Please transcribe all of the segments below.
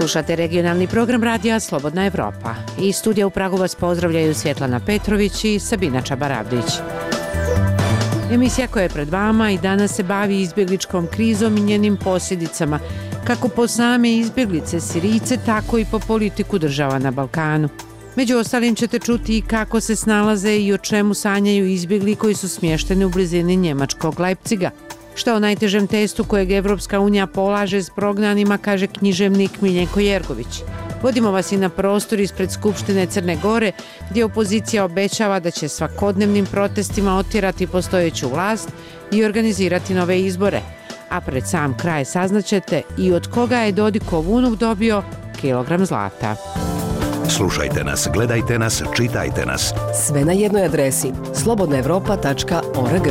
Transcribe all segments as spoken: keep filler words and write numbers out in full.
Slušate regionalni program radija Slobodna Evropa. Iz studija u Pragu vas pozdravljaju Svjetlana Petrović i Sabina Čabaravdić. Emisija koja je pred vama i danas se bavi izbjegličkom krizom i njenim posljedicama, kako po same izbjeglice Sirijce, tako i po politiku država na Balkanu. Među ostalim ćete čuti i kako se snalaze i o čemu sanjaju izbjegli koji su smješteni u blizini njemačkog Leipziga. Što o najtežem testu kojeg Evropska unija polaže s prognanima, kaže književnik Miljenko Jergović. Vodimo vas i na prostor ispred Skupštine Crne Gore, gdje opozicija obećava da će svakodnevnim protestima otjerati postojeću vlast i organizirati nove izbore. A pred sam kraj saznaćete i od koga je Dodikov unuk dobio kilogram zlata. Slušajte nas, gledajte nas, čitajte nas. Sve na jednoj adresi slobodna evropa tačka org.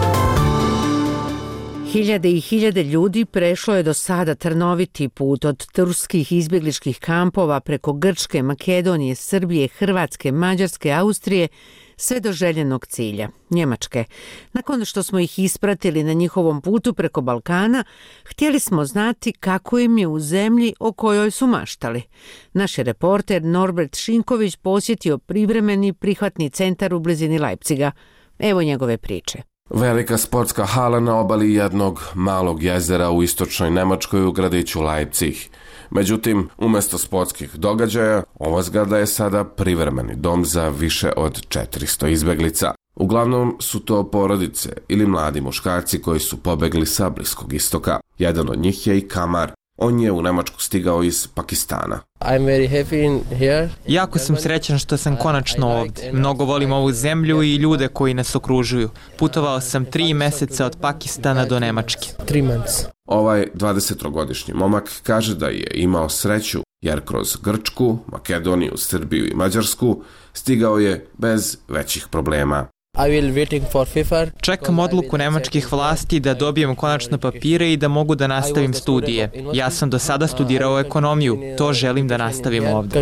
Hiljade i hiljade ljudi prešlo je do sada trnoviti put od turskih izbjegličkih kampova preko Grčke, Makedonije, Srbije, Hrvatske, Mađarske, Austrije, sve do željenog cilja, Njemačke. Nakon što smo ih ispratili na njihovom putu preko Balkana, htjeli smo znati kako im je u zemlji o kojoj su maštali. Naš je reporter Norbert Šinković posjetio privremeni prihvatni centar u blizini Leipziga. Evo njegove priče. Velika sportska hala na obali jednog malog jezera u istočnoj Nemačkoj u gradiću Leipzig. Međutim, umjesto sportskih događaja, ova zgrada je sada privremeni dom za više od četiristo izbjeglica. Uglavnom su to porodice ili mladi muškarci koji su pobegli sa Bliskog istoka. Jedan od njih je i Kamar. On je u Nemačku stigao iz Pakistana. I'm very happy in here. Jako sam srećan što sam konačno ovdje. Mnogo volim ovu zemlju i ljude koji nas okružuju. Putovao sam tri mjeseca od Pakistana do Nemačke. Three months. Ovaj dvadesettrogodišnji momak kaže da je imao sreću jer kroz Grčku, Makedoniju, Srbiju i Mađarsku stigao je bez većih problema. I will waiting for FIFA. Čekam odluku nemačkih vlasti da dobijem konačno papire i da mogu da nastavim studije. Ja sam do sada studirao ekonomiju, to želim da nastavim ovdje.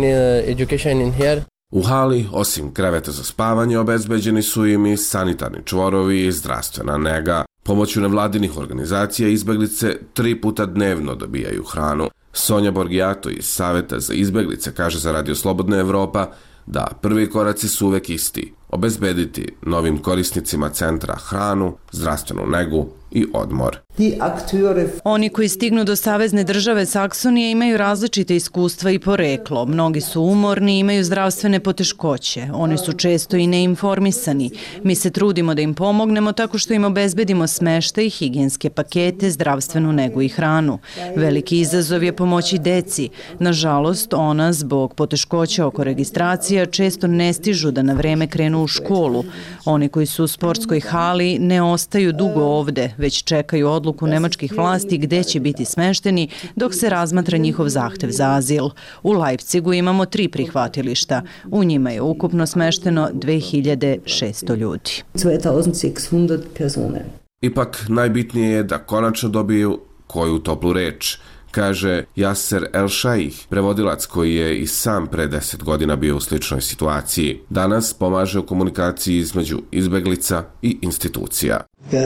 U hali, osim kreveta za spavanje, obezbeđeni su im i sanitarni čvorovi i zdravstvena nega. Pomoću nevladinih organizacija izbjeglice tri puta dnevno dobijaju hranu. Sonja Borgijato iz Saveta za izbjeglice kaže za Radio Slobodna Evropa da prvi koraci su uvek isti. Obezbediti novim korisnicima centra hranu, zdravstvenu negu i odmor. Oni koji stignu do savezne države Saksonije imaju različite iskustva i poreklo. Mnogi su umorni i imaju zdravstvene poteškoće. Oni su često i neinformisani. Mi se trudimo da im pomognemo tako što im obezbedimo smeštaj, higijenske pakete, zdravstvenu negu i hranu. Veliki izazov je pomoći deci. Nažalost, ona zbog poteškoća oko registracija često ne stižu da na vreme krenu u školu. Oni koji su u sportskoj hali ne ostaju dugo ovde, već čekaju odluku nemačkih vlasti gde će biti smešteni dok se razmatra njihov zahtev za azil. U Leipzigu imamo tri prihvatilišta. U njima je ukupno smešteno dve hiljade šesto ljudi. Ipak najbitnije je da konačno dobiju koju toplu reč, kaže Yasser El-Shaikh, prevodilac koji je i sam pre deset godina bio u sličnoj situaciji. Danas pomaže u komunikaciji između izbjeglica i institucija.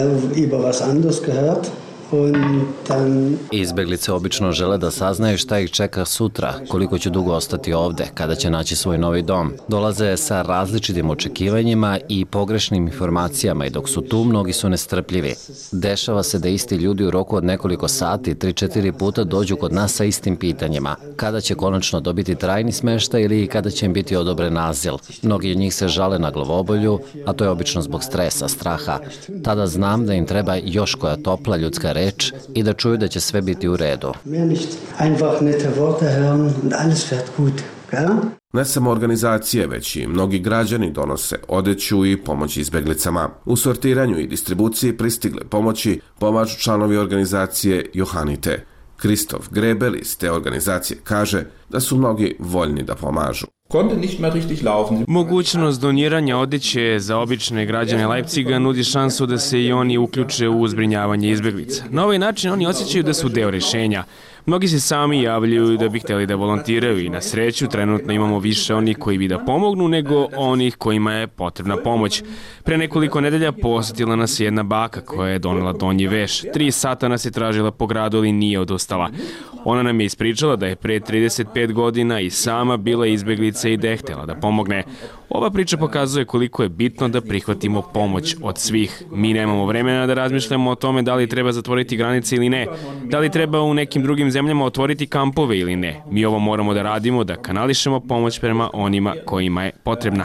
Izbjeglice obično žele da saznaju šta ih čeka sutra, koliko će dugo ostati ovde, kada će naći svoj novi dom. Dolaze sa različitim očekivanjima i pogrešnim informacijama i dok su tu, mnogi su nestrpljivi. Dešava se da isti ljudi u roku od nekoliko sati, tri četiri puta dođu kod nas sa istim pitanjima. Kada će konačno dobiti trajni smeštaj ili kada će im biti odobren azil. Mnogi od njih se žale na glavobolju, a to je obično zbog stresa, straha. Tada znam da im treba još koja topla ljudska reč i da čuju da će sve biti u redu. Ne samo organizacije, već i mnogi građani donose odeću i pomoć izbjeglicama. U sortiranju i distribuciji pristigle pomoći pomažu članovi organizacije Johanite. Kristof Grebel iz te organizacije kaže da su mnogi voljni da pomažu. Mogućnost doniranja odeće za obične građane Leipziga nudi šansu da se i oni uključe u zbrinjavanje izbjeglica. Na ovaj način oni osjećaju da su deo rješenja. Mnogi se sami javljaju da bi htjeli da volontiraju i na sreću trenutno imamo više onih koji bi da pomognu nego onih kojima je potrebna pomoć. Pre nekoliko nedelja posjetila nas je jedna baka koja je donela donji veš. Tri sata nas je tražila po gradu, ali nije odustala. Ona nam je ispričala da je pre trideset pet godina i sama bila izbjeglica i da je htjela da pomogne. Ova priča pokazuje koliko je bitno da prihvatimo pomoć od svih. Mi nemamo vremena da razmišljamo o tome da li treba zatvoriti granice ili ne, da li treba u nekim drugim zemljama otvoriti kampove ili ne. Mi ovo moramo da radimo, da kanališemo pomoć prema onima kojima je potrebna.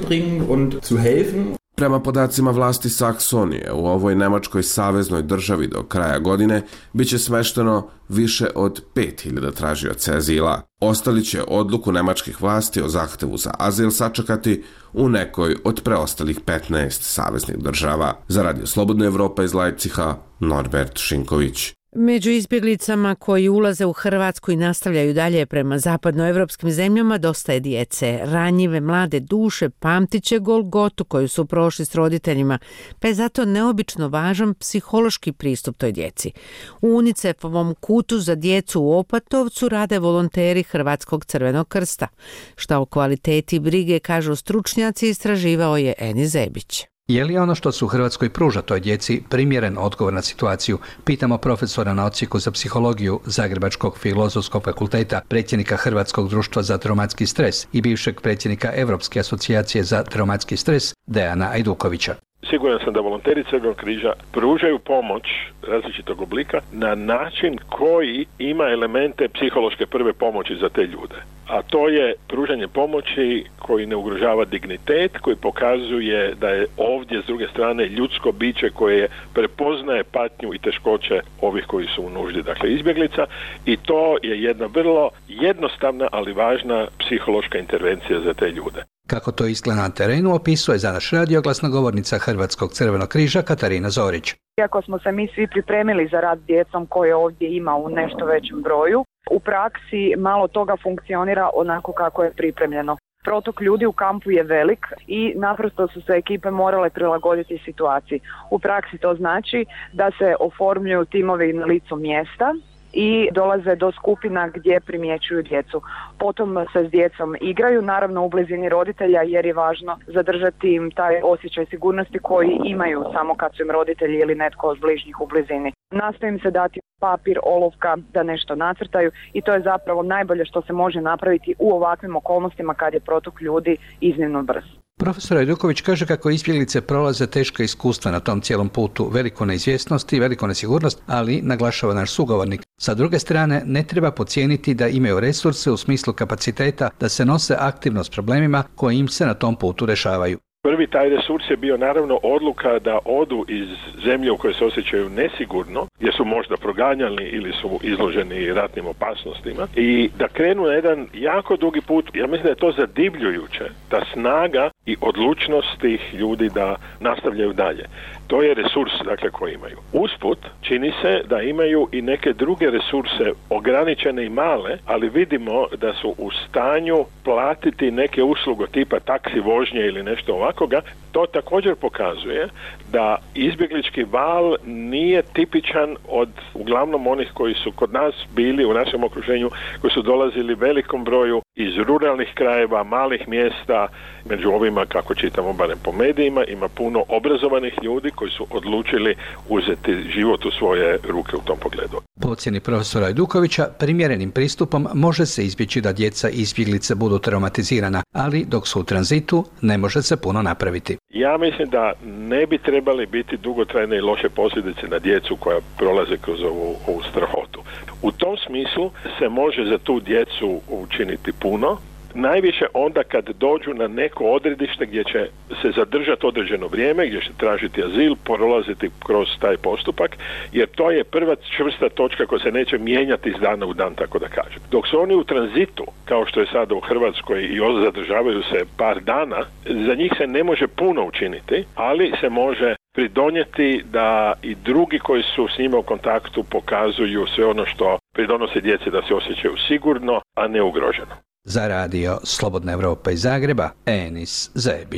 Prema podacima vlasti Saksonije, u ovoj nemačkoj saveznoj državi do kraja godine biće smešteno više od pet hiljada tražioca azila. Ostali će odluku nemačkih vlasti o zahtevu za azil sačekati u nekoj od preostalih petnaest saveznih država. Za Radio Slobodna Evropa iz Leipziga, Norbert Šinković. Među izbjeglicama koji ulaze u Hrvatsku i nastavljaju dalje prema zapadnoevropskim zemljama dosta je djece. Ranjive mlade duše pamtit će golgotu koju su prošli s roditeljima, pa je zato neobično važan psihološki pristup toj djeci. U UNICEF-ovom kutu za djecu u Opatovcu rade volonteri Hrvatskog crvenog krsta. Šta o kvaliteti brige kažu stručnjaci istraživao je Eni Zebić. Je li ono što se u Hrvatskoj pruža toj djeci primjeren odgovor na situaciju? Pitamo profesora na odsjeku za psihologiju Zagrebačkog filozofskog fakulteta, predsjednika Hrvatskog društva za traumatski stres i bivšeg predsjednika Europske asocijacije za traumatski stres Dejana Ajdukovića. Siguran sam da volonteri Crvenog križa pružaju pomoć različitog oblika na način koji ima elemente psihološke prve pomoći za te ljude. A to je pružanje pomoći koji ne ugrožava dignitet, koji pokazuje da je ovdje s druge strane ljudsko biće koje prepoznaje patnju i teškoće ovih koji su u nuždi, dakle izbjeglica, i to je jedna vrlo jednostavna ali važna psihološka intervencija za te ljude. Kako to izgleda na terenu opisuje za naš radio glasnogovornica Hrvatskog crvenog križa Katarina Zorić. Iako smo se mi svi pripremili za rad s djecom koje ovdje ima u nešto većem broju, u praksi malo toga funkcionira onako kako je pripremljeno. Protok ljudi u kampu je velik i naprosto su se ekipe morale prilagoditi situaciji. U praksi to znači da se oformljuju timovi na licu mjesta i dolaze do skupina gdje primjećuju djecu. Potom se s djecom igraju, naravno u blizini roditelja, jer je važno zadržati im taj osjećaj sigurnosti koji imaju samo kad su im roditelji ili netko od bližnjih u blizini. Nastojim se dati papir, olovka da nešto nacrtaju i to je zapravo najbolje što se može napraviti u ovakvim okolnostima kad je protok ljudi iznimno brz. Profesor Ajduković kaže kako izbjeglice prolaze teška iskustva na tom cijelom putu, veliku neizvjesnost i veliku nesigurnost, ali, naglašava naš sugovornik, sa druge strane ne treba podcijeniti da imaju resurse u smislu kapaciteta da se nose aktivno s problemima koji im se na tom putu dešavaju. Prvi taj resurs je bio naravno odluka da odu iz zemlje u kojoj se osjećaju nesigurno, gdje su možda proganjani ili su izloženi ratnim opasnostima, i da krenu na jedan jako dugi put. Ja mislim da je to zadivljujuće, ta snaga i odlučnost tih ljudi da nastavljaju dalje. To je resurs, dakle, koji imaju. Usput, čini se da imaju i neke druge resurse, ograničene i male, ali vidimo da su u stanju platiti neke usluge tipa taksi vožnje ili nešto ovakvoga. To također pokazuje da izbjeglički val nije tipičan od uglavnom onih koji su kod nas bili u našem okruženju, koji su dolazili velikom broju iz ruralnih krajeva, malih mjesta. Među ovima, kako čitamo barem po medijima, ima puno obrazovanih ljudi koji su odlučili uzeti život u svoje ruke u tom pogledu. Po ocjeni profesora Ajdukovića, primjerenim pristupom može se izbjeći da djeca i izbjeglice budu traumatizirana, ali dok su u tranzitu ne može se puno napraviti. Ja mislim da ne bi trebali biti dugotrajne i loše posljedice na djecu koja prolaze kroz ovu, ovu strahotu. U tom smislu se može za tu djecu učiniti puno, najviše onda kad dođu na neko odredište gdje će se zadržati određeno vrijeme, gdje će tražiti azil, prolaziti kroz taj postupak, jer to je prva čvrsta točka koja se neće mijenjati iz dana u dan, tako da kažem. Dok su oni u tranzitu, kao što je sada u Hrvatskoj, i zadržavaju se par dana, za njih se ne može puno učiniti, ali se može pridonijeti da i drugi koji su s njima u kontaktu pokazuju sve ono što pridonosi djeci da se osjećaju sigurno, a ne ugroženo. Za radio Slobodna Evropa iz Zagreba, Enis Zebić.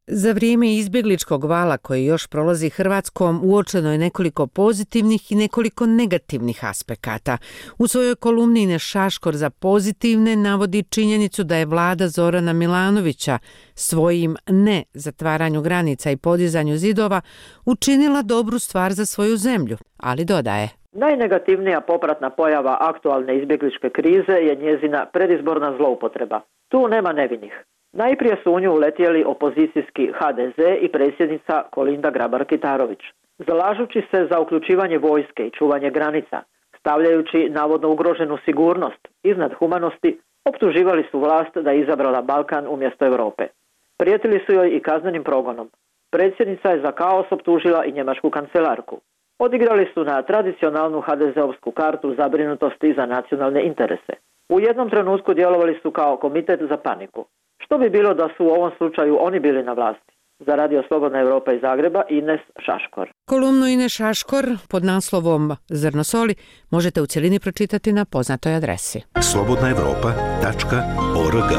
Za vrijeme izbjegličkog vala koji još prolazi Hrvatskom uočeno je nekoliko pozitivnih i nekoliko negativnih aspekata. U svojoj kolumni Ines Šaškor za pozitivne navodi činjenicu da je vlada Zorana Milanovića svojim ne zatvaranju granica i podizanju zidova učinila dobru stvar za svoju zemlju, ali dodaje: najnegativnija popratna pojava aktualne izbjegličke krize je njezina predizborna zloupotreba. Tu nema nevinih. Najprije su u nju uletjeli opozicijski ha de ze i predsjednica Kolinda Grabar-Kitarović. Zalažući se za uključivanje vojske i čuvanje granica, stavljajući navodno ugroženu sigurnost iznad humanosti, optuživali su vlast da je izabrala Balkan umjesto Europe. Prijetili su joj i kaznenim progonom. Predsjednica je za kaos optužila i njemačku kancelarku. Odigrali su na tradicionalnu ha de zeovsku kartu zabrinutosti za nacionalne interese. U jednom trenutku djelovali su kao komitet za paniku. Što bi bilo da su u ovom slučaju oni bili na vlasti? Za Radio Slobodna Evropa iz Zagreba, Ines Šaškor. Kolumnu Ines Šaškor pod naslovom Zrno soli možete u cjelini pročitati na poznatoj adresi slobodna evropa tačka org.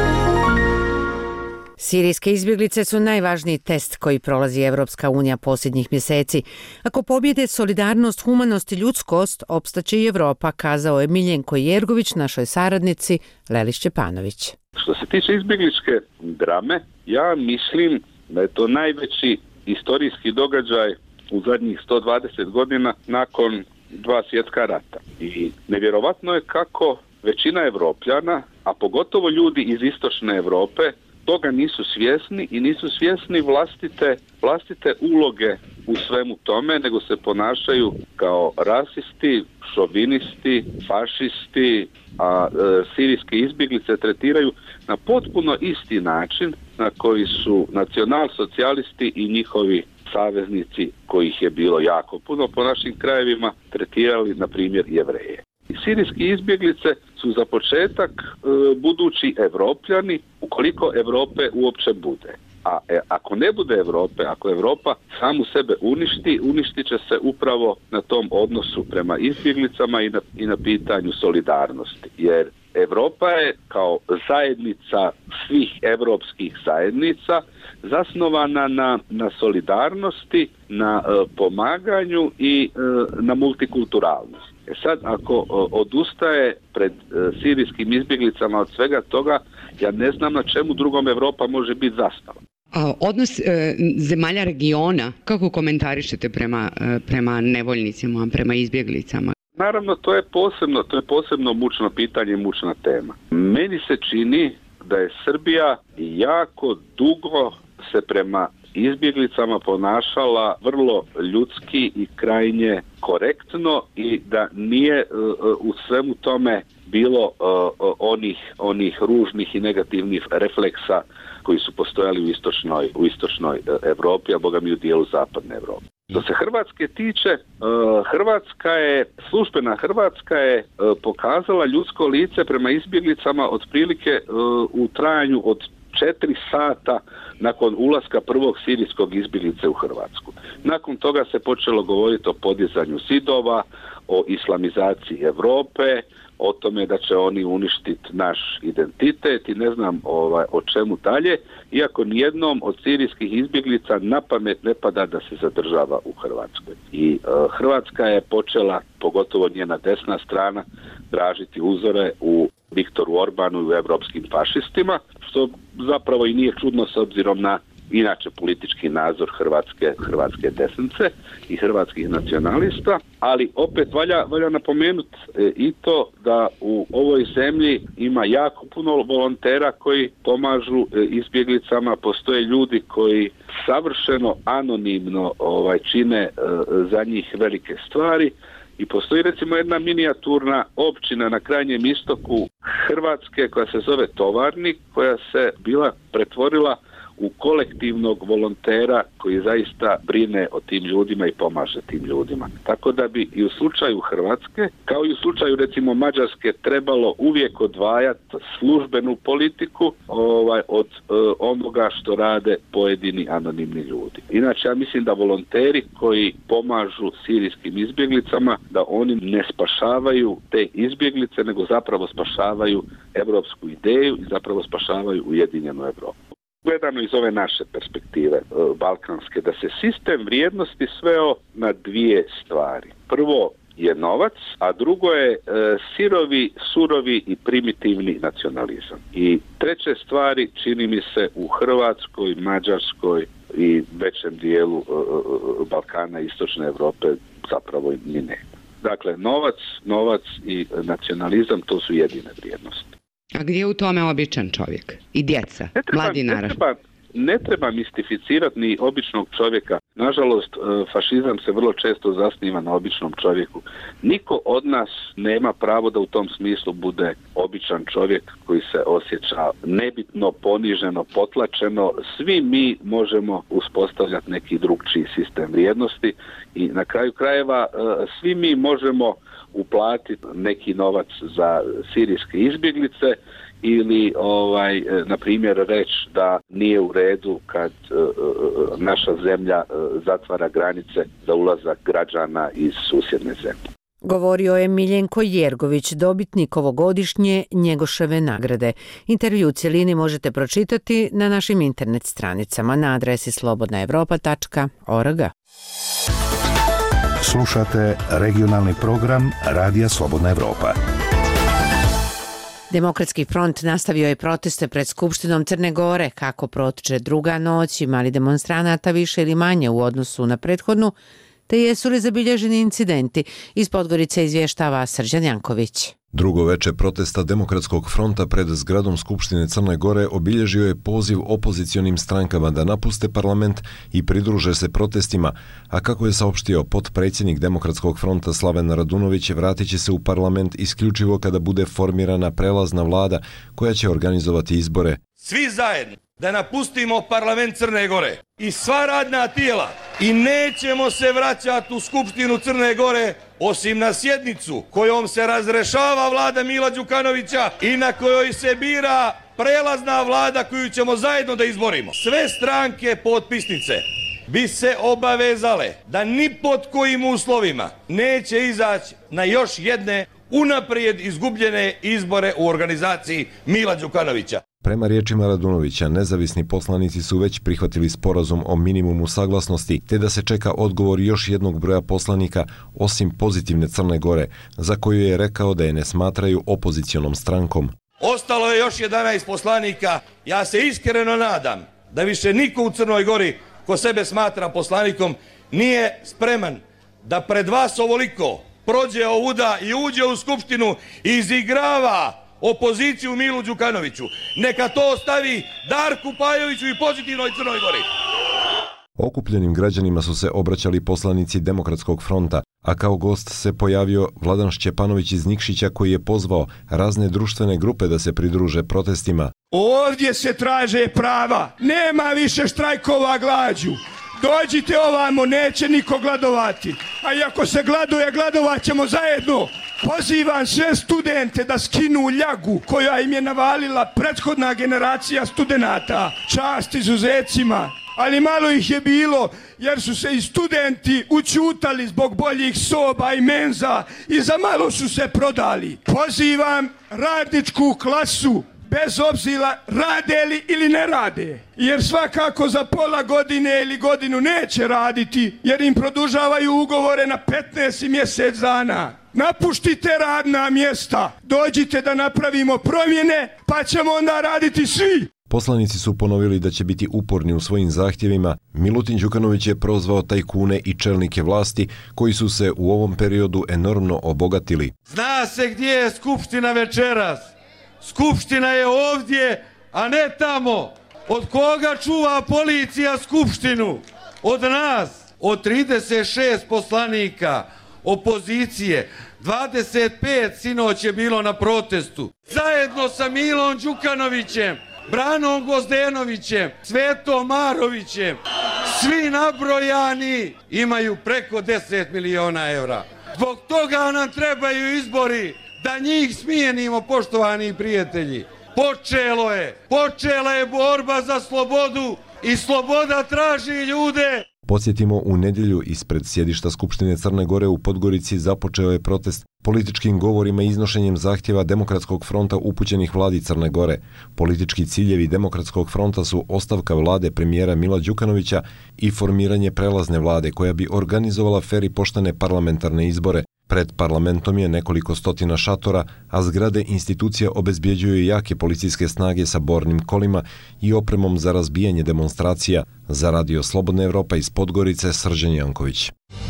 Sirijske izbjeglice su najvažniji test koji prolazi Evropska unija posljednjih mjeseci. Ako pobjede solidarnost, humanost i ljudskost, opstaće i Evropa, kazao je Miljenko Jergović našoj saradnici Leli Šćepanović. Što se tiče izbjegličke drame, ja mislim da je to najveći istorijski događaj u zadnjih sto dvadeset godina nakon dva svjetska rata. I nevjerovatno je kako većina Evropljana, a pogotovo ljudi iz istočne Europe, toga nisu svjesni i nisu svjesni vlastite, vlastite uloge u svemu tome, nego se ponašaju kao rasisti, šovinisti, fašisti, a e, sirijske izbjeglice tretiraju na potpuno isti način na koji su nacionalsocijalisti i njihovi saveznici, kojih je bilo jako puno po našim krajevima, tretirali, na primjer, Jevreje. I sirijski izbjeglice su za početak e, budući Evropljani, ukoliko Europe uopće bude. A e, ako ne bude Europe, ako Europa samu sebe uništi, uništit će se upravo na tom odnosu prema izbjeglicama i na, i na pitanju solidarnosti. Jer Europa je kao zajednica svih europskih zajednica zasnovana na, na solidarnosti, na e, pomaganju i e, na multikulturalnosti. E sad, ako e, odustaje pred e, sirijskim izbjeglicama od svega toga, ja ne znam na čemu drugom Europa može biti zasnovana. A odnos e, zemalja regiona, kako komentarišete prema, e, prema nevoljnicima, prema izbjeglicama? Naravno, to je posebno, to je posebno mučno pitanje i mučna tema. Meni se čini da je Srbija jako dugo se prema izbjeglicama ponašala vrlo ljudski i krajnje korektno i da nije uh, u svemu tome bilo uh, onih, onih ružnih i negativnih refleksa koji su postojali u istočnoj, u istočnoj Europi, a boga mi u dijelu zapadne Europe. Što se Hrvatske tiče, Hrvatska je, službena Hrvatska je pokazala ljudsko lice prema izbjeglicama otprilike u trajanju od četiri sata nakon ulaska prvog sirijskog izbjeglice u Hrvatsku. Nakon toga se počelo govoriti o podizanju zidova, o islamizaciji Europe, o tome da će oni uništiti naš identitet i ne znam ovaj, o čemu dalje, iako nijednom od sirijskih izbjeglica na pamet ne pada da se zadržava u Hrvatskoj. I uh, Hrvatska je počela, pogotovo njena desna strana, tražiti uzore u Viktoru Orbanu i u evropskim fašistima, što zapravo i nije čudno s obzirom na inače politički nadzor hrvatske, hrvatske desnice i hrvatskih nacionalista, ali opet valja, valja napomenuti e, i to da u ovoj zemlji ima jako puno volontera koji pomažu e, izbjeglicama, postoje ljudi koji savršeno anonimno ovaj, čine e, za njih velike stvari. I postoji recimo jedna minijaturna općina na krajnjem istoku Hrvatske koja se zove Tovarnik, koja se bila pretvorila u kolektivnog volontera koji zaista brine o tim ljudima i pomaže tim ljudima. Tako da bi i u slučaju Hrvatske, kao i u slučaju recimo Mađarske, trebalo uvijek odvajati službenu politiku ovaj, od uh, onoga što rade pojedini anonimni ljudi. Inače, ja mislim da volonteri koji pomažu sirijskim izbjeglicama, da oni ne spašavaju te izbjeglice, nego zapravo spašavaju evropsku ideju i zapravo spašavaju ujedinjenu Europu. Gledano iz ove naše perspektive balkanske, da se sistem vrijednosti sveo na dvije stvari. Prvo je novac, a drugo je e, sirovi, surovi i primitivni nacionalizam. I treće stvari, čini mi se, u Hrvatskoj, Mađarskoj i većem dijelu e, Balkana i Istočne Europe zapravo ni ne. Dakle, novac, novac i nacionalizam, to su jedine vrijednosti. A gdje je u tome običan čovjek? I djeca, ne treba, mladi naraštaj? Ne treba, ne treba mistificirati ni običnog čovjeka. Nažalost, fašizam se vrlo često zasniva na običnom čovjeku. Niko od nas nema pravo da u tom smislu bude običan čovjek koji se osjeća nebitno, poniženo, potlačeno. Svi mi možemo uspostavljati neki drugčiji sistem vrijednosti i na kraju krajeva svi mi možemo uplatiti neki novac za sirijske izbjeglice ili ovaj na primjer reći da nije u redu kad uh, naša zemlja uh, zatvara granice za ulazak građana iz susjedne zemlje. Govorio je Miljenko Jergović, dobitnik ovogodišnje Njegoševe nagrade. Intervju u cjelini možete pročitati na našim internet stranicama na adresi slobodna evropa tačka org. Slušate regionalni program Radija Slobodna Evropa. Demokratski front nastavio je proteste pred Skupštinom Crne Gore. Kako protiče druga noć, imali demonstranata više ili manje u odnosu na prethodnu, te jesu li zabilježeni incidenti? Iz Podgorice izvještava Srđan Janković. Drugo veče protesta Demokratskog fronta pred zgradom Skupštine Crne Gore obilježio je poziv opozicionim strankama da napuste parlament i pridruže se protestima, a kako je saopštio potpredsjednik Demokratskog fronta Slaven Radunović, vratit će se u parlament isključivo kada bude formirana prelazna vlada koja će organizovati izbore. Svi zajedno da napustimo parlament Crne Gore i sva radna tijela i nećemo se vraćati u Skupštinu Crne Gore osim na sjednicu kojom se razrešava vlada Mila Đukanovića i na kojoj se bira prelazna vlada koju ćemo zajedno da izborimo. Sve stranke potpisnice bi se obavezale da ni pod kojim uslovima neće izaći na još jedne unaprijed izgubljene izbore u organizaciji Mila Đukanovića. Prema riječima Radunovića, nezavisni poslanici su već prihvatili sporazum o minimumu saglasnosti, te da se čeka odgovor još jednog broja poslanika, osim pozitivne Crne Gore, za koju je rekao da je ne smatraju opozicionom strankom. Ostalo je još jedanaest poslanika. Ja se iskreno nadam da više niko u Crnoj Gori ko sebe smatra poslanikom nije spreman da pred vas ovoliko prođe ovuda i uđe u Skupštinu i izigrava opoziciju Milu Đukanoviću. Neka to ostavi Darku Pajoviću i pozitivnoj Crnoj Gori. Okupljenim građanima su se obraćali poslanici Demokratskog fronta, a kao gost se pojavio Vladan Šćepanović iz Nikšića koji je pozvao razne društvene grupe da se pridruže protestima. Ovdje se traže prava, nema više štrajkova glađu. Dođite ovamo, neće niko gladovati. A i ako se gladuje, gladovat ćemo zajedno. Pozivam sve studente da skinu ljagu koja im je navalila prethodna generacija studenata. Čast izuzecima, ali malo ih je bilo jer su se i studenti učutali zbog boljih soba i menza i za malo su se prodali. Pozivam radničku klasu, bez obzira rade li ili ne rade, jer svakako za pola godine ili godinu neće raditi, jer im produžavaju ugovore na petnaest mjesec dana. Napuštite radna mjesta, dođite da napravimo promjene, pa ćemo onda raditi svi. Poslanici su ponovili da će biti uporni u svojim zahtjevima. Milutin Đukanović je prozvao tajkune i čelnike vlasti koji su se u ovom periodu enormno obogatili. Zna se gdje je Skupština večeras. Skupština je ovdje, a ne tamo. Od koga čuva policija Skupštinu? Od nas. Od trideset šest poslanika opozicije. dvadeset pet sinoć je bilo na protestu. Zajedno sa Milom Đukanovićem, Branom Gozdenovićem, Svetom Marovićem, svi nabrojani imaju preko deset miliona evra. Zbog toga nam trebaju izbori da njih smijenimo, poštovani prijatelji. Počelo je, počela je borba za slobodu i sloboda traži ljude Podsjetimo, u nedjelju ispred sjedišta Skupštine Crne Gore u Podgorici započeo je protest političkim govorima i iznošenjem zahtjeva Demokratskog fronta upućenih vladi Crne Gore. Politički ciljevi Demokratskog fronta su ostavka vlade premijera Mila Đukanovića i formiranje prelazne vlade koja bi organizovala fer i poštene parlamentarne izbore. Pred parlamentom je nekoliko stotina šatora, a zgrade institucija obezbjeđuju jake policijske snage sa bornim kolima i opremom za razbijanje demonstracija. Za Radio Slobodna Evropa iz Podgorice, Srđan Janković.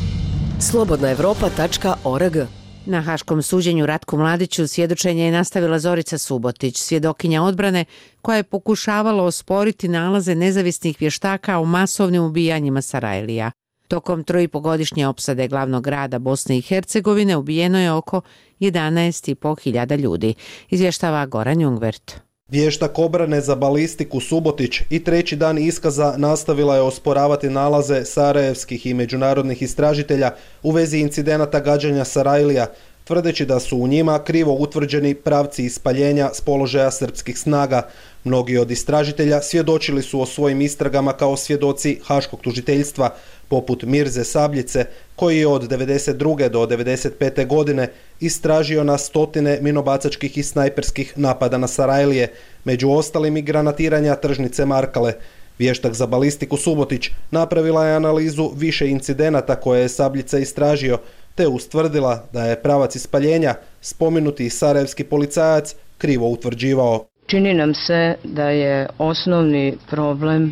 slobodna evropa tačka org. Na haškom suđenju Ratku Mladiću svjedočenje je nastavila Zorica Subotić, svjedokinja odbrane koja je pokušavala osporiti nalaze nezavisnih vještaka o masovnim ubijanjima Sarajlija. Tokom troipogodišnje opsade glavnog grada Bosne i Hercegovine ubijeno je oko jedanaest i po hiljada ljudi, izvještava Goran Jungvert. Vještak obrane za balistiku Subotić i treći dan iskaza nastavila je osporavati nalaze sarajevskih i međunarodnih istražitelja u vezi incidenata gađanja Sarajlija, tvrdeći da su u njima krivo utvrđeni pravci ispaljenja s položaja srpskih snaga. Mnogi od istražitelja svjedočili su o svojim istragama kao svjedoci haškog tužiteljstva, poput Mirze Sabljice, koji je od devedeset druge do devedeset pete godine istražio na stotine minobacačkih i snajperskih napada na Sarajlije, među ostalim i granatiranja tržnice Markale. Vještak za balistiku Subotić napravila je analizu više incidenata koje je Sabljica istražio, te ustvrdila da je pravac ispaljenja spomenuti sarajevski policajac krivo utvrđivao. Čini nam se da je osnovni problem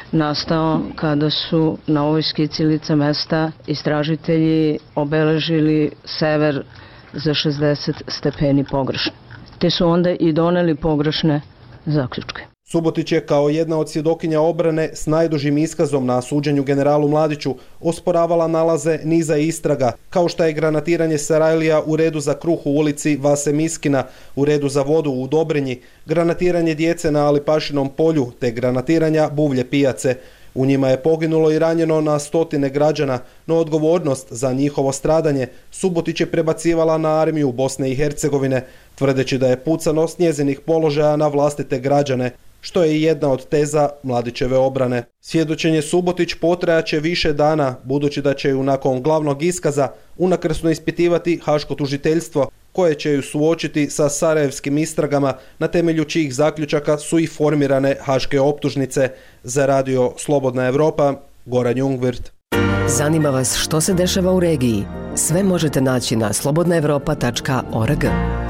nastao kada su na ovoj skici lica mesta istražitelji obeležili sever za šezdeset stepeni pogrešno, te su onda i doneli pogrešne zaključke. Subotić je kao jedna od svjedokinja obrane s najdužim iskazom na suđenju generalu Mladiću osporavala nalaze niza istraga, kao što je granatiranje Sarajlija u redu za kruh u ulici Vase Miskina, u redu za vodu u Dobrinji, granatiranje djece na Alipašinom polju te granatiranja Buvlje pijace. U njima je poginulo i ranjeno na stotine građana, no odgovornost za njihovo stradanje Subotić je prebacivala na armiju Bosne i Hercegovine, tvrdeći da je pucano s njezinih položaja na vlastite građane, što je i jedna od teza Mladićeve obrane. Svjedočenje Subotić potrajaće više dana, budući da će ju nakon glavnog iskaza unakrsno ispitivati haško tužiteljstvo, koje će ju suočiti sa sarajevskim istragama, na temelju čijih zaključaka su i formirane haške optužnice. Za Radio Slobodna Evropa, Goran Jungvert. Zanima vas što se dešava u regiji? Sve možete naći na slobodna evropa tačka org.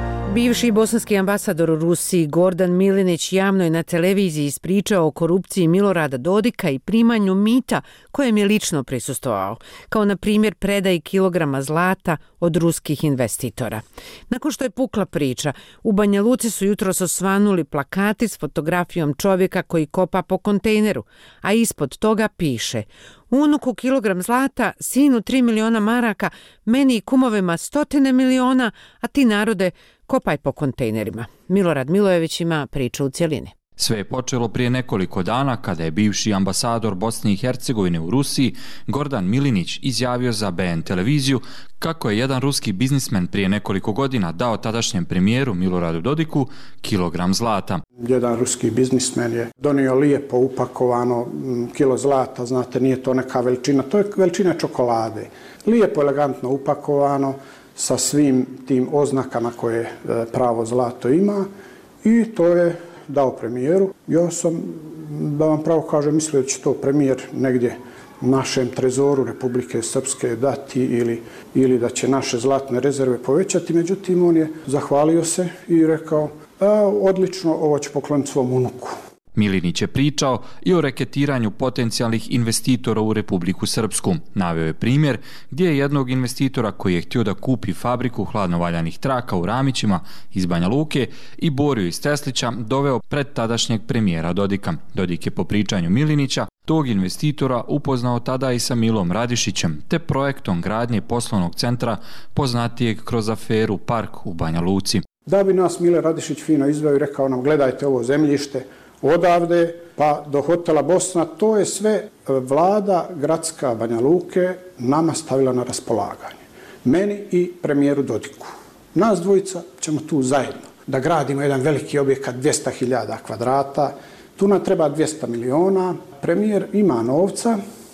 Bivši bosanski ambasador u Rusiji Gordan Milinić javno je na televiziji ispričao o korupciji Milorada Dodika i primanju mita kojem je lično prisustvovao, kao na primjer predaji kilograma zlata od ruskih investitora. Nakon što je pukla priča, u Banja Luci su jutros osvanuli plakati s fotografijom čovjeka koji kopa po kontejneru, a ispod toga piše: unuku kilogram zlata, sinu tri miliona maraka, meni i kumovima stotine miliona, a ti narode kopaj po kontejnerima. Milorad Milojević ima priču u cjelini. Sve je počelo prije nekoliko dana kada je bivši ambasador Bosne i Hercegovine u Rusiji Gordan Milinić izjavio za B N televiziju kako je jedan ruski biznismen prije nekoliko godina dao tadašnjem premijeru Miloradu Dodiku kilogram zlata. Jedan ruski biznismen je donio lijepo upakovano kilo zlata, znate, nije to neka veličina, to je veličina čokolade. Lijepo, elegantno upakovano sa svim tim oznakama koje pravo zlato ima i to je dao premijeru. Ja sam, da vam pravo kažem, mislio da će to premijer negdje našem trezoru Republike Srpske dati ili, ili da će naše zlatne rezerve povećati. Međutim, on je zahvalio se i rekao, odlično, ovo će pokloniti svom unuku. Milinić je pričao i o reketiranju potencijalnih investitora u Republiku Srpsku. Naveo je primjer gdje je jednog investitora koji je htio da kupi fabriku hladnovaljanih traka u Ramićima iz Banja Luke i Boriju iz Teslića doveo pred tadašnjeg premijera Dodika. Dodik je po pričanju Milinića tog investitora upoznao tada i sa Milom Radišićem, te projektom gradnje poslovnog centra poznatijeg kroz aferu Park u Banja Luci. Da bi nas Mile Radišić fino izveo i rekao nam, gledajte ovo zemljište, odavde pa do hotela Bosna, to je sve vlada gradska Banja Luke nama stavila na raspolaganje. Meni i premijeru Dodiku. Nas dvojica ćemo tu zajedno da gradimo jedan veliki objekat dvjesto hiljada kvadrata. Tu nam treba dvjesto miliona. Premijer ima novca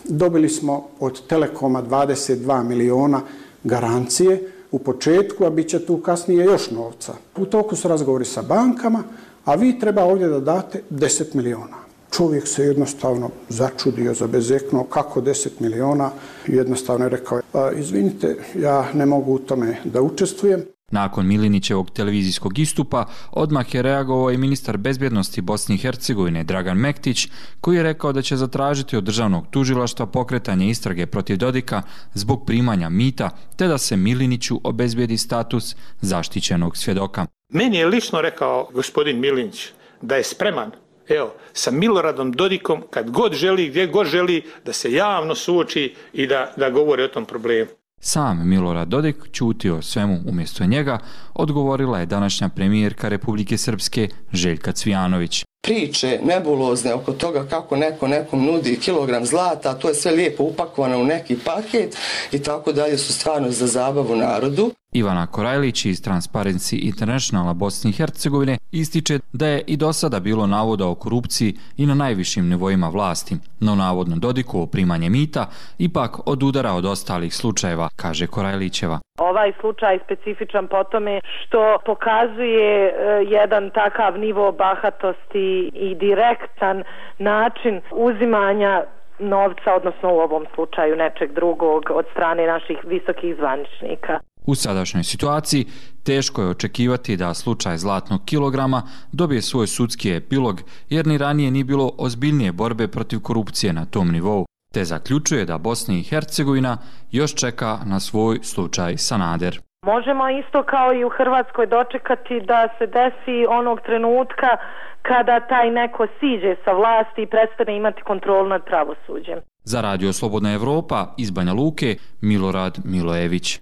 Dobili smo od Telekoma dvadeset dva miliona garancije u početku, a bit će tu kasnije još novca. U toku su razgovori sa bankama, a vi treba ovdje da date deset miliona. Čovjek se jednostavno začudio, zabezeknuo kako deset miliona. Jednostavno je rekao, izvinite, ja ne mogu u tome da učestvujem. Nakon Milinićevog televizijskog istupa, odmah je reagovao i ministar bezbjednosti Bosne i Hercegovine Dragan Mektić, koji je rekao da će zatražiti od državnog tužilaštva pokretanje istrage protiv Dodika zbog primanja mita, te da se Miliniću obezbijedi status zaštićenog svjedoka. Meni je lično rekao gospodin Milinić da je spreman, evo, sa Miloradom Dodikom kad god želi, gdje god želi, da se javno suoči i da, da govori o tom problemu. Sam Milorad Dodik ćutio svemu umjesto njega, odgovorila je današnja premijerka Republike Srpske Željka Cvijanović. Priče nebulozne oko toga kako neko nekom nudi kilogram zlata, to je sve lijepo upakovano u neki paket i tako dalje su stvarno za zabavu narodu. Ivana Korajlić iz Transparency Internationala Bosne i Hercegovine ističe da je i do sada bilo navoda o korupciji i na najvišim nivoima vlasti, no navodno Dodikovo primanje mita ipak odudara od ostalih slučajeva, kaže Korajlićeva. Ovaj slučaj specifičan po tome što pokazuje jedan takav nivo bahatosti i direktan način uzimanja novca, odnosno u ovom slučaju nečeg drugog od strane naših visokih zvaničnika. U sadašnjoj situaciji teško je očekivati da slučaj zlatnog kilograma dobije svoj sudski epilog, jer ni ranije nije bilo ozbiljnije borbe protiv korupcije na tom nivou, te zaključuje da Bosna i Hercegovina još čeka na svoj slučaj Sanader. Možemo isto kao i u Hrvatskoj dočekati da se desi onog trenutka kada taj neko siđe sa vlasti i prestane imati kontrolu nad pravosuđem. Za Radio Slobodna Evropa iz Banja Luke, Milorad Milojević.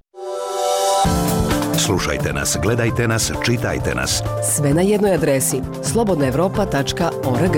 Slušajte nas, gledajte nas, čitajte nas. Sve na jednoj adresi slobodna evropa tačka org.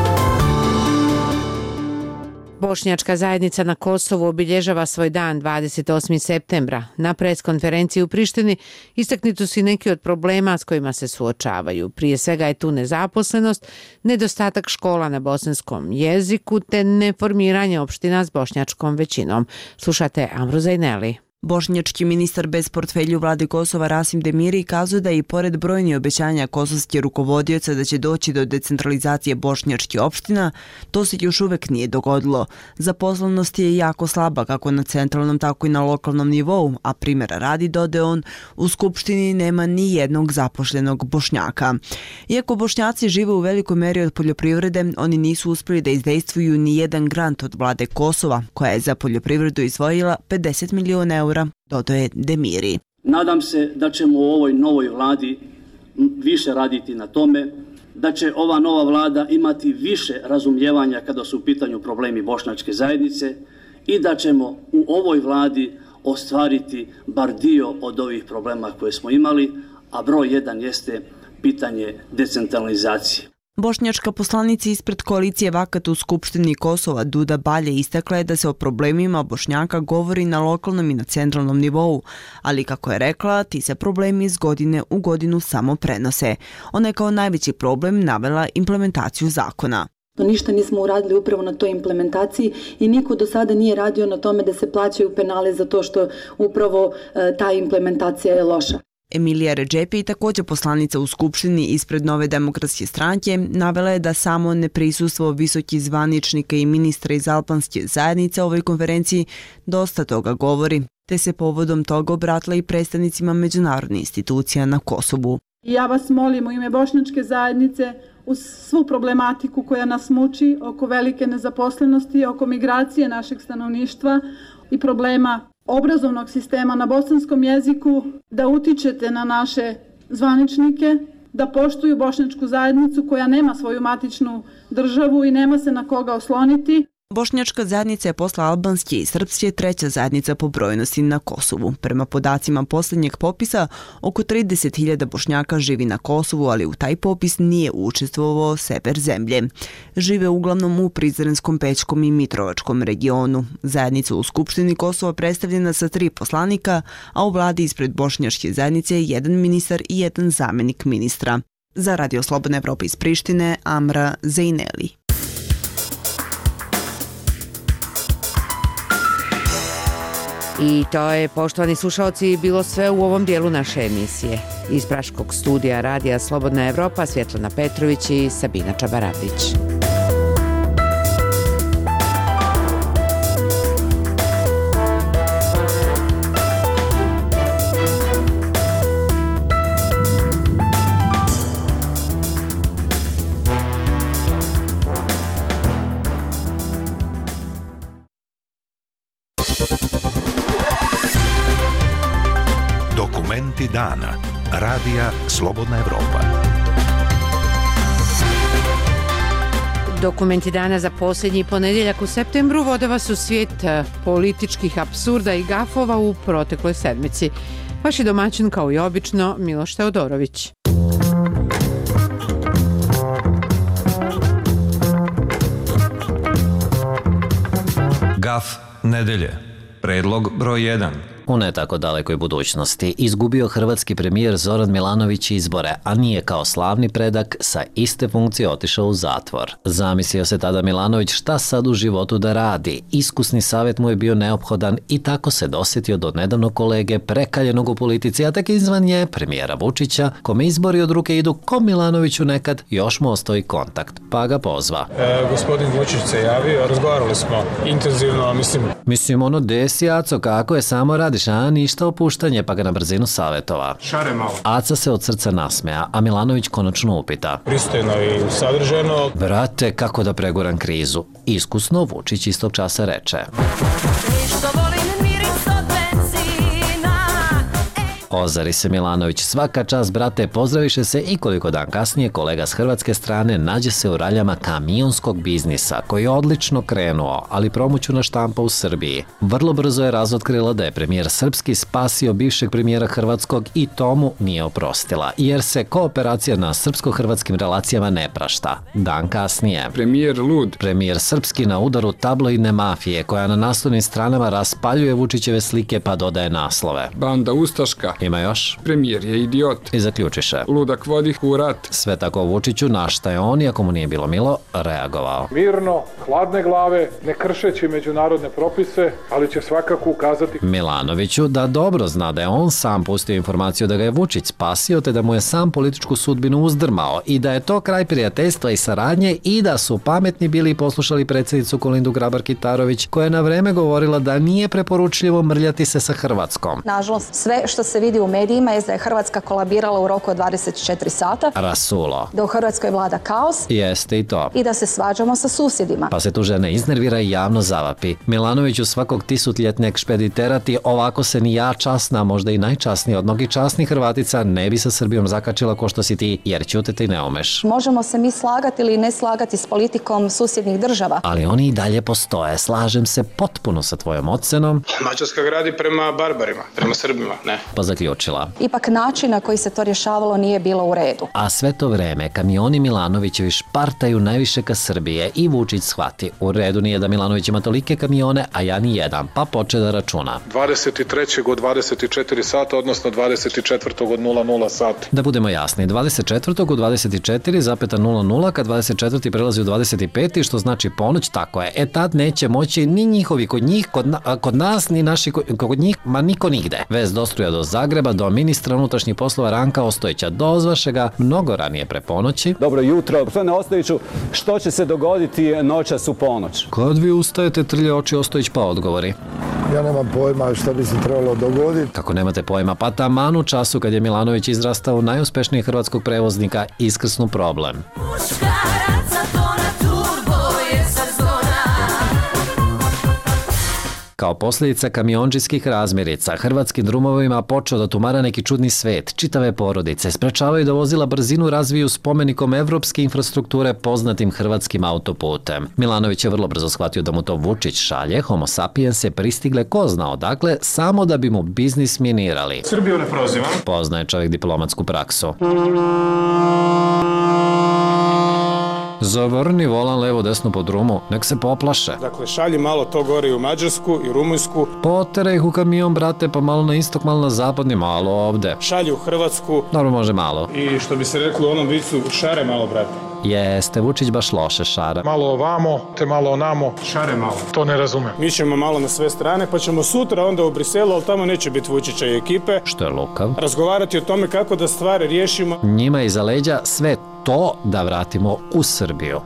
Bošnjačka zajednica na Kosovu obilježava svoj dan dvadeset osmog septembra. Na preskonferenciji u Prištini istaknuti su i neki od problema s kojima se suočavaju. Prije svega je tu nezaposlenost, nedostatak škola na bosanskom jeziku te neformiranje opština s bošnjačkom većinom. Slušate Amru Zajneli. Bošnjački ministar bez portfelju vlade Kosova Rasim Demiri kazuje da i pored brojnih obećanja kosovskih rukovodioca da će doći do decentralizacije bošnjačkih opština, to se još uvek nije dogodilo. Zaposlenost je jako slaba kako na centralnom tako i na lokalnom nivou, a primjera radi, dode on, u Skupštini nema ni jednog zapošljenog Bošnjaka. Iako Bošnjaci žive u velikoj meri od poljoprivrede, oni nisu uspjeli da izdejstvuju ni jedan grant od vlade Kosova, koja je za poljoprivredu izdvojila pedeset miliona eura, dodaje Demiri. Nadam se da ćemo u ovoj novoj vladi više raditi na tome, da će ova nova vlada imati više razumijevanja kada su u pitanju problemi bošnjačke zajednice i da ćemo u ovoj vladi ostvariti bar dio od ovih problema koje smo imali, a broj jedan jeste pitanje decentralizacije. Bošnjačka poslanica ispred koalicije Vakat u Skupštini Kosova Duda Balje istakla je da se o problemima Bošnjaka govori na lokalnom i na centralnom nivou, ali kako je rekla, ti se problemi iz godine u godinu samo prenose. Ona je kao najveći problem navela implementaciju zakona. Ništa nismo uradili upravo na toj implementaciji i niko do sada nije radio na tome da se plaćaju penale za to što upravo e, ta implementacija je loša. Emilija Redžepi, također poslanica u Skupštini ispred Nove demokratske stranke, navela je da samo neprisustvo visokih zvaničnika i ministra iz albanske zajednice ovoj konferenciji dosta toga govori, te se povodom toga obratila i predstavnicima međunarodnih institucija na Kosovu. Ja vas molim u ime bošnjačke zajednice uz svu problematiku koja nas muči oko velike nezaposlenosti, oko migracije našeg stanovništva i problema obrazovnog sistema na bosanskom jeziku, da utičete na naše zvaničnike, da poštuju bošnjačku zajednicu koja nema svoju matičnu državu i nema se na koga osloniti. Bošnjačka zajednica je posle albanske i srpske treća zajednica po brojnosti na Kosovu. Prema podacima posljednjeg popisa, oko trideset hiljada Bošnjaka živi na Kosovu, ali u taj popis nije učestvovao sever zemlje. Žive uglavnom u Prizrenskom, Pećkom i Mitrovačkom regionu. Zajednica u Skupštini Kosova predstavljena sa tri poslanika, a u vladi ispred Bošnjačke zajednice je jedan ministar i jedan zamjenik ministra. Za Radio Slobodna Evropa iz Prištine, Amra Zajneli. I to je, poštovani slušalci, bilo sve u ovom dijelu naše emisije. Iz Praškog studija Radija Slobodna Evropa, Svjetlana Petrović i Sabina Čabaradić. Dokumenti dana. Radija Slobodna Evropa. Dokumenti dana za posljednji ponedjeljak u septembru vode vas u svijet političkih apsurda i gafova u protekloj sedmici. Vaš je domaćin, kao i obično, Miloš Teodorović. Gaf nedelje. Predlog broj jedan. U ne tako dalekoj budućnosti izgubio hrvatski premijer Zoran Milanović izbore, a nije kao slavni predak sa iste funkcije otišao u zatvor. Zamislio se tada Milanović šta sad u životu da radi. Iskusni savjet mu je bio neophodan i tako se dosjetio do nedavno kolege prekaljenog u politici, a tek izvan nje premijera Vučića, kome izbori od ruke idu ko Milanoviću nekad, još mu ostoji kontakt, pa ga pozva. E, gospodin Vučić se javio, razgovarali smo intenzivno, mislim... Mislim ono desi, Aco, kako je, samo radiš, a ništa opuštanje, pa ga na brzinu savjetova. Šare malo. Aca se od srca nasmeja, a Milanović konačno upita. Pristojno i sadržajno. Brate, kako da preguram krizu? Iskusno Vučić istog časa reče. Ozari se Milanović, svaka čast brate, pozdraviše se i koliko dan kasnije kolega s hrvatske strane nađe se u raljama kamionskog biznisa koji je odlično krenuo, ali promuću na štampa u Srbiji. Vrlo brzo je razotkrila da je premijer srpski spasio bivšeg premijera hrvatskog i tomu nije oprostila, jer se kooperacija na srpsko-hrvatskim relacijama ne prašta. Dan kasnije. Premijer lud. Premijer srpski na udaru tabloidne mafije koja na naslovnim stranama raspaljuje Vučićeve slike pa dodaje naslove. Banda ustaška. Ima još? Premijer je idiot. I zaključiše. Ludak vodi u rat. Sve tako Vučiću, na šta je on, iako mu nije bilo milo, reagovao. Mirno, hladne glave, ne kršeći međunarodne propise, ali će svakako ukazati Milanoviću da dobro zna da je on sam pustio informaciju da ga je Vučić spasio, te da mu je sam političku sudbinu uzdrmao i da je to kraj prijateljstva i saradnje i da su pametni bili i poslušali predsjednicu Kolindu Grabar-Kitarović, koja je na vreme govorila da nije preporučljivo mrljati se sa Hrvatskom. Nažalost, sve što se vidi u medijima je da je Hrvatska kolabirala u roku od dvadeset četiri sata. Rasulo. Da u Hrvatskoj vlada kaos. Jeste i to. I da se svađamo sa susjedima. Pa se tu žena iznervira i javno zavapi. Milanoviću svakog tisutljetnjeg špediterati, ovako se ni ja časna, možda i najčasnija od mnogih časnih Hrvatica ne bi sa Srbijom zakačila ko što si ti, jer ćutiti i ne umeš. Možemo se mi slagati ili ne slagati s politikom susjednih država. Ali oni i dalje postoje. Slažem se potpuno sa tvojom ocenom. Mađarska gradi prema barbarima, prema Srbima, ne. Pa zaključila. Ipak način na koji se to rješavalo nije bilo u redu. A sve to vreme kamioni Milanovićevi špartaju najviše ka Srbije i Vučić shvati. U redu nije da Milanović ima tolike kamione, a ja ni jedan, pa poče da računa. dvadeset trećeg od dvadeset četiri sata, odnosno dvadeset četvrtog od nula nula sati. Da budemo jasni, dvadeset četvrtog u dvadeset četiri zarez nula nula, kad dvadeset četvrti prelazi u dvadeset peti, što znači ponoć, tako je. E tad neće moći ni njihovi kod njih, kod, na, kod nas, ni naši kod, kod njih, ma niko nigde. Vez dostruja do Zagreba, do ministra unutrašnjih poslova Ranka Ostojića. Dozvaše ga mnogo ranije pre ponoći. Dobro jutro, gospodine Ostojiću, što će se dogoditi noćas u ponoć? Kad vi ustajete, trlje oči Ostojić pa odgovori. Ja nemam pojma šta bi se trebalo dogoditi. Kako nemate pojma? Pa taman u času kad je Milanović izrastao najuspješnijeg hrvatskog prevoznika, iskrsnu problem. Kao posljedica kamionđijskih razmirica, hrvatskim drumovima počeo da tumara neki čudni svet. Čitave porodice sprečavaju da vozila brzinu razviju spomenikom evropske infrastrukture poznatim hrvatskim autoputem. Milanović je vrlo brzo shvatio da mu to Vučić šalje, homo sapiens se pristigle ko zna odakle, samo da bi mu biznis minirali. Srbiju ne prozivam. Poznaje čovjek diplomatsku praksu. Zavrni volan levo desno pod rumu, nek se poplaše. Dakle, šalji malo to gore i u Mađarsku i Rumunjsku. Potera ih u kamion, brate, pa malo na istok, malo na zapadni, malo ovde. Šalji u Hrvatsku. Dobro, može malo. I što bi se reklo u onom vicu, šare malo, brate. Jeste, Vučić baš loše šara. Malo ovamo, te malo onamo. Šare malo. To ne razumem. Mi ćemo malo na sve strane, pa ćemo sutra onda u Briselu, ali tamo neće biti Vučića i ekipe. Što je lukav. Razgovarati o tome kako da stvari riješimo. Njima iza leđa sve to da vratimo u Srbiju.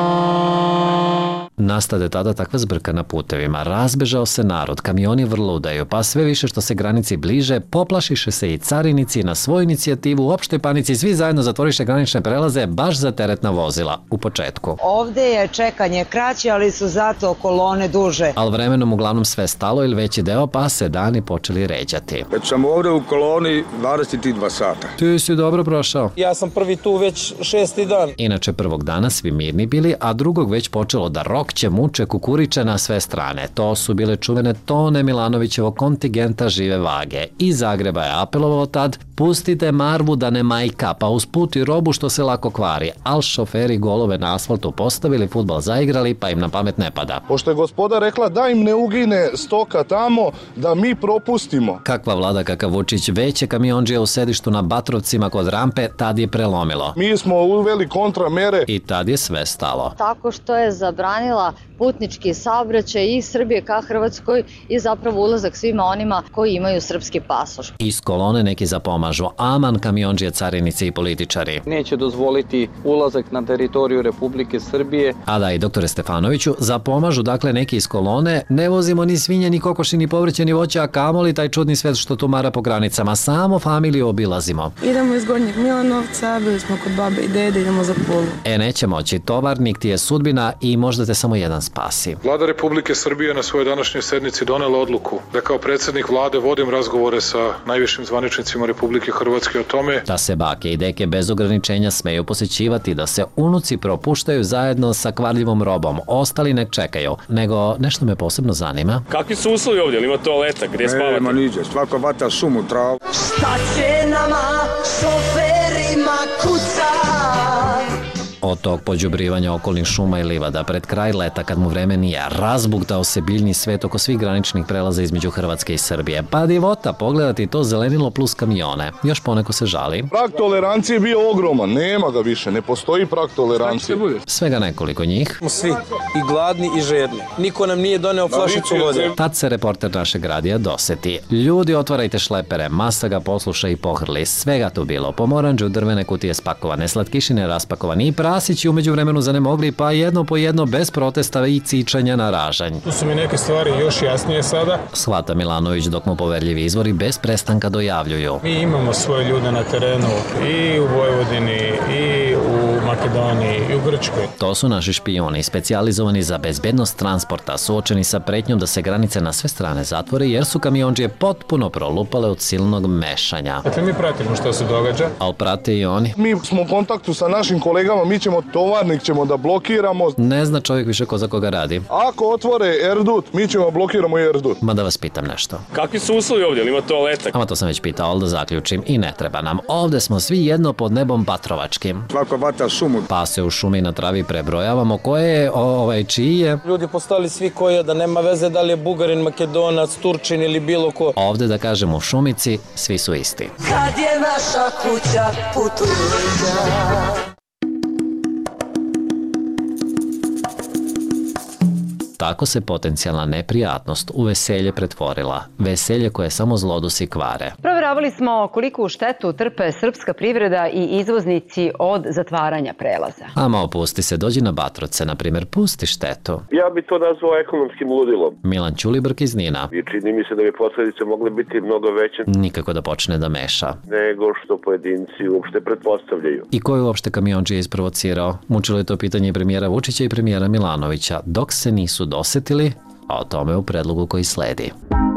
Nastade tada takva zbrka na putevima, razbežao se narod, kamioni vrludaju, pa sve više što se granici bliže, poplašiše se i carinici na svoju inicijativu, u opštoj panici svi zajedno zatvoriše granične prelaze baš za teretna vozila u početku. Ovde je čekanje kraće, ali su zato kolone duže. Al vremenom uglavnom sve stalo ili veći deo, pa se dani počeli ređati. Već sam ovde u koloni dvadeset dva sata. Ti si dobro prošao. Ja sam prvi tu već šesti dan. Inače prvog dana svi mirni bili, a drugog već počelo da rokće, muče, kukuriče na sve strane. To su bile čuvene tone Milanovićevog kontingenta žive vage. Iz Zagreba je apelovao tad, pustite Marvu da ne majka, pa usput i robu što se lako kvari. Al šoferi golove na asfaltu postavili, fudbal zaigrali, pa im na pamet ne pada. Pošto je gospoda rekla da im ne ugine stoka tamo, da mi propustimo. Kakva vlada, kakav Vučić, veće kamionđija u sedištu na Batrovcima kod rampe, tad je prelomilo. Mi smo uveli kontramere. I tad je sve stalo. Tako što je zabranila putnički saobraćaj iz Srbije ka Hrvatskoj i zapravo ulazak svima onima koji imaju srpski pasoš. Iz kolone neki zapomažu, aman kamionđije, carinici i političari. Neće dozvoliti ulazak na teritoriju Republike Srbije. A da, i doktore Stefanoviću, zapomažu dakle neki iz kolone, ne vozimo ni svinje, ni kokoši, ni povrće, ni voća, a kamoli taj čudni svet što tumara po granicama, samo familiju obilazimo. Idemo iz Gornjeg Milanovca, bili smo kod babe i dede, idemo za Pulu. E, neće moći, tovarnik ti je sudbina i možda te samo jedan spasi. Vlada Republike Srbije na svojoj današnjoj sednici donela odluku da kao predsjednik vlade vodim razgovore sa najvišim zvaničnicima Republike Hrvatske o tome da se bake i deke bez ograničenja smeju posjećivati, da se unuci propuštaju zajedno sa kvarljivom robom, ostali nek čekaju. Nego nešto me posebno zanima. Kakvi su uslovi ovdje? Ima toaleta? Gdje spavate? Nema niđe, svako vata šumu, travu. Šta će nama šoferima kuca? Od tog pođubrivanja okolnih šuma i livada pred kraj leta, kad mu vreme nije, razbuktao se biljni svet oko svih graničnih prelaza između Hrvatske i Srbije. Pa divota pogledati to zelenilo plus kamione. Još poneko se žali. Prag tolerancije je bio ogroman, nema ga više, ne postoji prag tolerancije. Svega nekoliko njih. Svi i gladni i žedni. Niko nam nije doneo flašicu vode. Tad se reporter našeg radija doseti. Ljudi, otvarajte šlepere, masa ga posluša i pohrli. Svega tu bilo. Pomoranđu, drvene kutije spakovane, slatkišine raspakovane i prasići umeđu vremenu zanemogli, pa jedno po jedno bez protesta i cičanja na ražanj. Tu su mi neke stvari još jasnije sada. Shvata Milanović dok mu poverljivi izvori bez prestanka dojavljuju. Mi imamo svoje ljude na terenu i u Vojvodini, i u Makedoniji, i u Grčkoj. To su naši špijuni, specijalizovani za bezbednost transporta, suočeni sa pretnjom da se granice na sve strane zatvore, jer su kamionđije potpuno prolupale od silnog mešanja. Dakle, mi pratimo što se događa. Ali prate i oni. Mi smo u kontaktu sa našim kolegama, mi ćemo tovarnik ćemo da blokiramo. Ne zna čovjek više ko za koga radi. Ako otvore Erdut, mi ćemo blokiramo Erdut. Ma da vas pitam nešto. Kakvi su uslovi ovdje? Ima toaleta? Ama to sam već pitao, ali da zaključim i ne treba nam. Ovde smo svi jedno pod nebom Batrovačkim. Svako vata šumu. Pa se u šumi na travi prebrojavamo koje je, ovaj, čiji je. Ljudi postali svi koji je, da nema veze da li je Bugarin, Makedonac, Turčin ili bilo ko. Ovde da kažem u šumici, svi su isti. Kad je naša kuća putujuća. Tako se potencijalna neprijatnost u veselje pretvorila. Veselje koje samo zlodusi kvare. Proveravali smo koliku štetu trpe srpska privreda i izvoznici od zatvaranja prelaza. Ama opusti se, dođi na Batrovce, na primjer, pusti štetu. Ja bi to nazvao ekonomskim ludilom. Milan Ćulibrk iz Nina. I čini mi se da bi posledice mogle biti mnogo veće. Nikako da počne da meša. Nego što pojedinci uopšte pretpostavljaju. I ko je uopšte kamionđije isprovocirao? Mučilo je to pitanje premijera Vučića i premijera Milanovića, dok se nisu dosetili, a o tome u predlogu koji sledi.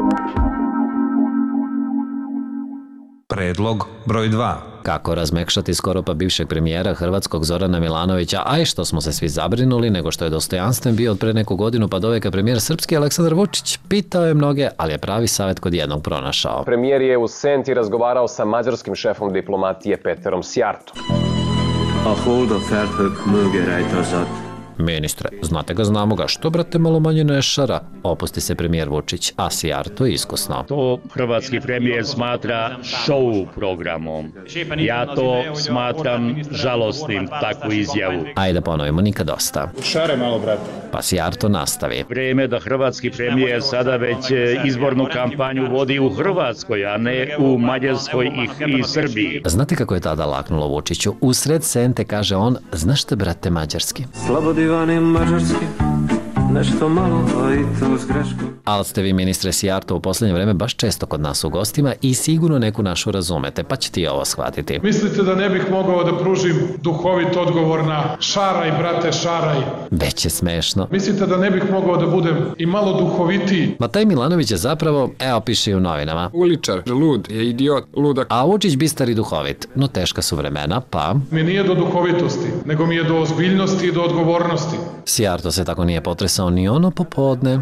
Predlog broj dva. Kako razmekšati skoro pa bivšeg premijera hrvatskog Zorana Milanovića, a i što smo se svi zabrinuli, nego što je dostojanstven bio od pre neku godinu pa doveka premijer srpski Aleksandar Vučić. Pitao je mnoge, ali je pravi savjet kod jednog pronašao. Premijer je u Senti razgovarao sa mađarskim šefom diplomatije Peterom Sjartom. a hold a felhők mögé rejtozat. Ministre, znate ga, znamo ga, što brate malo manje ne šara? Opusti se premijer Vučić, a Sijarto iskusno. To hrvatski premijer smatra show programom. Ja to smatram žalostnim, takvu izjavu. Ajde ponovimo, nikad dosta. Šare malo, brate. Pa Sijarto nastavi. Vreme da hrvatski premijer sada već izbornu kampanju vodi u Hrvatskoj, a ne u Mađarskoj i, i Srbiji. Znate kako je tada laknulo Vučiću? U sred sente kaže on, znaš te brate mađarski? Slobodivani mađarski, nešto malo, a i to s greškom. Ali ste vi, ministre Sijarto, u posljednje vreme baš često kod nas u gostima i sigurno neku našu razumete, pa ćete i ovo shvatiti. Mislite da ne bih mogao da pružim duhovit odgovor na šaraj, brate, šaraj? Već je smešno. Mislite da ne bih mogao da budem i malo duhovitiji? Ma taj Milanović je zapravo, evo piše i u novinama, uličar, lud, je idiot, ludak. A Vučić bistar i duhovit, no teška su vremena, pa... Mi nije do duhovitosti, nego mi je do ozbiljnosti i do odgovornosti. Sijarto se tako nije potresao ni ono popodne.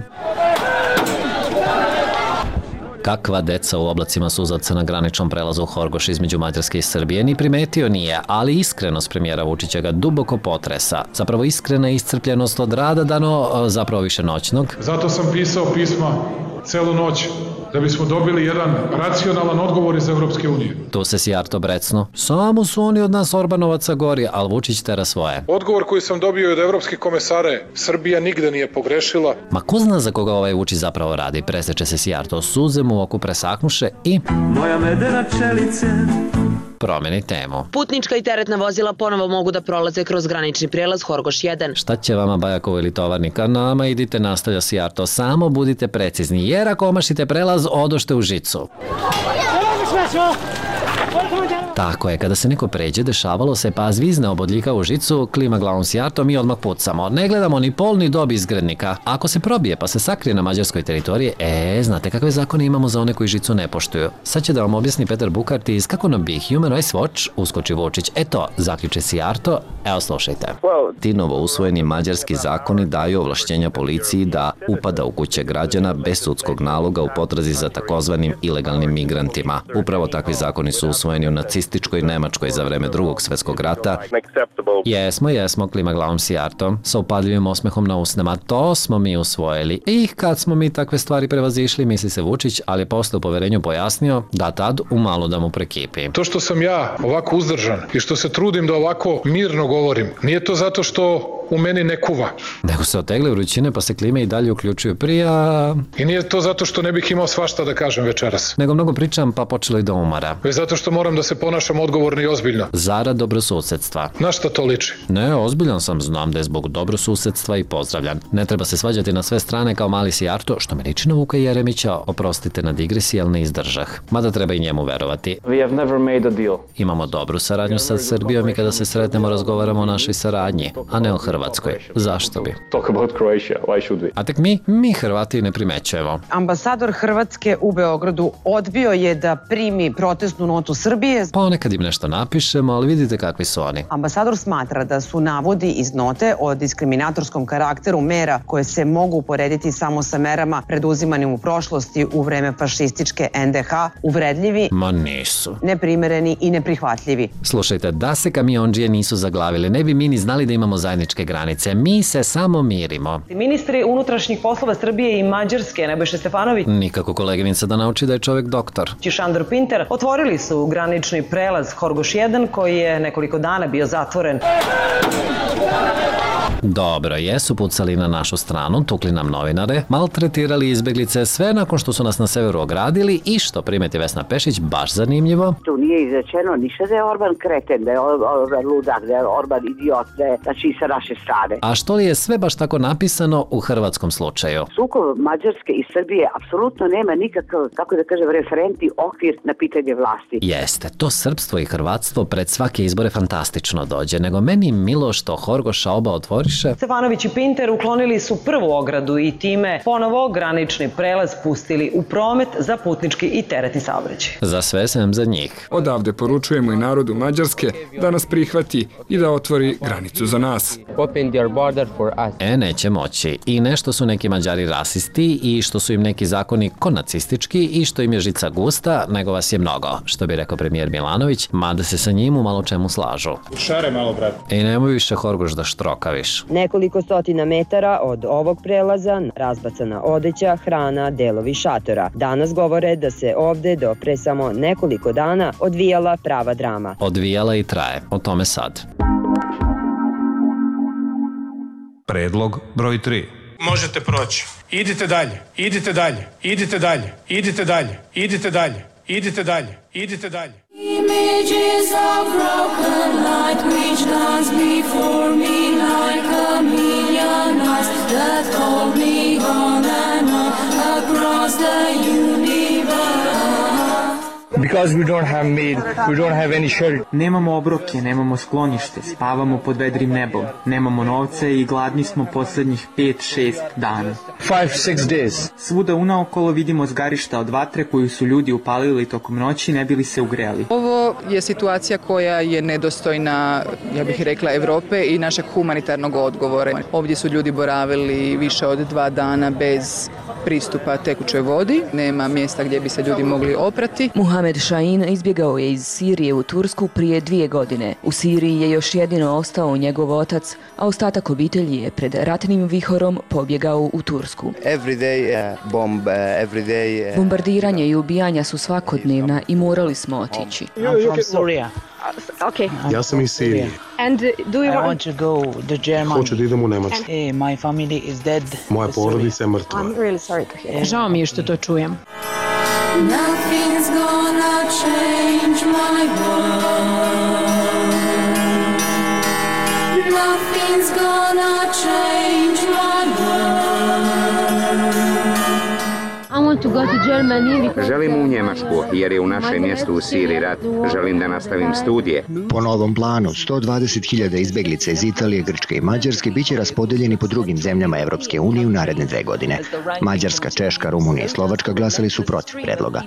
Kakva deca u oblacima suzavca na graničnom prelazu Horgoš između Mađarske i Srbije ni primetio nije, ali iskrenost premijera Vučića ga duboko potresa. Zapravo iskrena iscrpljenost od rada dano, zapravo više noćnog. Zato sam pisao pisma celu noć, da bismo dobili jedan racionalan odgovor iz Evropske unije. Tu se Sijarto brecnu. Samo su oni od nas Orbanovaca gori, ali Vučić tera svoje. Odgovor koji sam dobio od evropskih komesara je, Srbija nigde nije pogrešila. Ma ko zna za koga ovaj Vučić zapravo radi? Preseče se Sijarto, suze mu u oku presahnuše i... Moja medena čelice... Promeni temu. Putnička i teretna vozila ponovo mogu da prolaze kroz granični prijelaz Horgoš jedan. Šta će vama Bajakovo ili tovarnika? Nama idite, nastavlja Sijarto, samo budite precizni, jer ako omašite prelaz, odošte u žicu. Tako je, kada se neko pređe, dešavalo se, pa zvizne obodljika u žicu, klima glavom Sijarto, mi odmah pucamo. Ne gledamo ni pol ni dob izgrednika. Ako se probije pa se sakrije na mađarskoj teritoriji, e, znate kakve zakone imamo za one koji žicu ne poštuju. Sad će da vam objasni Petar Bukart iz kako nam bi Human Rights Watch uskoči Vučić. Eto, zaključe Sijarto, evo slušajte. Ti novo usvojeni mađarski zakoni daju ovlašćenja policiji da upada u kuće građana bez sudskog naloga u potrazi za takozvanim ilegalnim migrantima. Upravo takvi zakoni su usvojeni u nacističkoj Nemačkoj za vreme Drugog svjetskog rata. Jesmo, jesmo, klima glavom Sijarto, sa upadljivim osmehom na usnama, to smo mi usvojili. I kad smo mi takve stvari prevazišli, misli se Vučić, ali je posle u poverenju pojasnio da tad umalo da mu prekipi. To što sam ja ovako uzdržan i što se trudim da ovako mirno govorim, nije to zato što u meni ne kuva. Nego se otegle vrućine pa se klime i dalje uključuju prija... I nije to zato što ne bih imao svašta da kažem večeras. Nego mnogo pričam pa počelo i da umara. Već zato što moram da se ponašam odgovorno i ozbiljno. Zarad dobrosusedstva. Na šta to liči? Ne, ozbiljan sam, znam da je zbog dobrosusedstva i pozdravljan. Ne treba se svađati na sve strane kao mali Sijarto, što me liči na Vuka Jeremića, oprostite na digresiji, ali ne izdržah. Mada treba i njemu verovati. We have never made a deal. Imamo dobru saradnju sa Srbijom i kada se sretnemo razgovaramo o našoj saradnji, a ne o Hrvatskoj. Zašto bi? Talk about Croatia, why should we? A tek mi, mi Hrvati ne primećujemo. Ambasador Hrvatske u Beogradu odbio je da primi protestnu notu Srbije. Ponekad im nešto napišemo, ali vidite kakvi su oni. Ambasador smatra da su navodi iz note o diskriminatorskom karakteru mera koje se mogu uporediti samo sa merama preduzimanim u prošlosti u vreme fašističke en de ha uvredljivi, ma nisu, neprimereni i neprihvatljivi. Slušajte, da se kamiondžije nisu zaglavili, ne bi mi ni znali da imamo zajedničke granice. Mi se samo mirimo. Ministri unutrašnjih poslova Srbije i Mađarske, Nebojša Stefanović, nikako koleginica da nauči da je čovjek doktor, Šandor Pinter, otvorili su granični prelaz Horgoš jedan koji je nekoliko dana bio zatvoren. Dobro, jesu pucali na našu stranu, tukli nam novinare, maltretirali izbeglice, sve nakon što su nas na severu ogradili i što primeti Vesna Pešić, baš zanimljivo. Tu nije izrečeno ništa da je Orban kreten, da je Orban ludak, da je Orban idiot, da je znači sa naše strane. A što li je sve baš tako napisano u hrvatskom slučaju? Sukob Mađarske i Srbije apsolutno nema nikakav, kako da kažem, referentni okvir na pitanje vlasti. Jeste, to srpstvo i hrvatstvo pred svake izbore fantastično dođe, nego meni milo što Horgoša oba otvori kontroliše. Stefanović i Pinter uklonili su prvu ogradu i time ponovo granični prelaz pustili u promet za putnički i teretni saobraćaj. Za sve sem za njih. Odavde poručujemo i narodu Mađarske da nas prihvati i da otvori granicu za nas. E, neće moći. I nešto su neki Mađari rasisti i što su im neki zakoni konacistički i što im je žica gusta, nego vas je mnogo, što bi rekao premijer Milanović, mada se sa njim u malo čemu slažu. Šare malo, brat. I nemoj više, Horgoš, da štrokaviš. Nekoliko stotina metara od ovog prelaza razbacana odeća, hrana, delovi šatora. Danas govore da se ovde do pre samo nekoliko dana odvijala prava drama. Odvijala i traje. O tome sad. Predlog broj tri. Možete proći. Idite dalje, idite dalje, idite dalje, idite dalje, idite dalje, idite dalje, idite dalje. Images of broken light which dance before me like a million eyes that hold me on and on across the universe. Because we don't have meat, we don't have any shelter. Nemamo obroke, nemamo sklonište, spavamo pod vedrim nebom. Nemamo novce i gladni smo poslednjih pet šest dana. Five, six days. Svuda unaokolo vidimo zgarišta od vatre koju su ljudi upalili tokom noći ne bili se ugreli. Ovo je situacija koja je nedostojna, ja bih rekla, Evrope i našeg humanitarnog odgovora. Ovdje su ljudi boravili više od dva dana bez pristupa tekućoj vodi. Nema mjesta gdje bi se ljudi mogli oprati. Muhamed Šahin izbjegao je iz Sirije u Tursku prije dvije godine. U Siriji je još jedino ostao njegov otac, a ostatak obitelji je pred ratnim vihorom pobjegao u Tursku. Everyday uh, bomb, uh, everyday, uh... Bombardiranje i ubijanja su svakodnevna i morali smo otići. I'm from Syria. Okay. Ja sam iz Sirije. And do you I want to go to Germany. Hoću da idem u Nemačku. Hey, my family is dead. Moja porodica je mrtva. I'm really sorry to hear. Žao mi je što to čujem. Nothing's gonna change my world. Nothing's gonna change my world. Želim u Njemačku, jer je u našem mjestu u Siriji rat. Želim da nastavim studije. Po novom planu, sto dvadeset hiljada izbeglica iz Italije, Grčke i Mađarske biće raspodeljeni po drugim zemljama Evropske unije u naredne dve godine. Mađarska, Češka, Rumunija i Slovačka glasali su protiv predloga.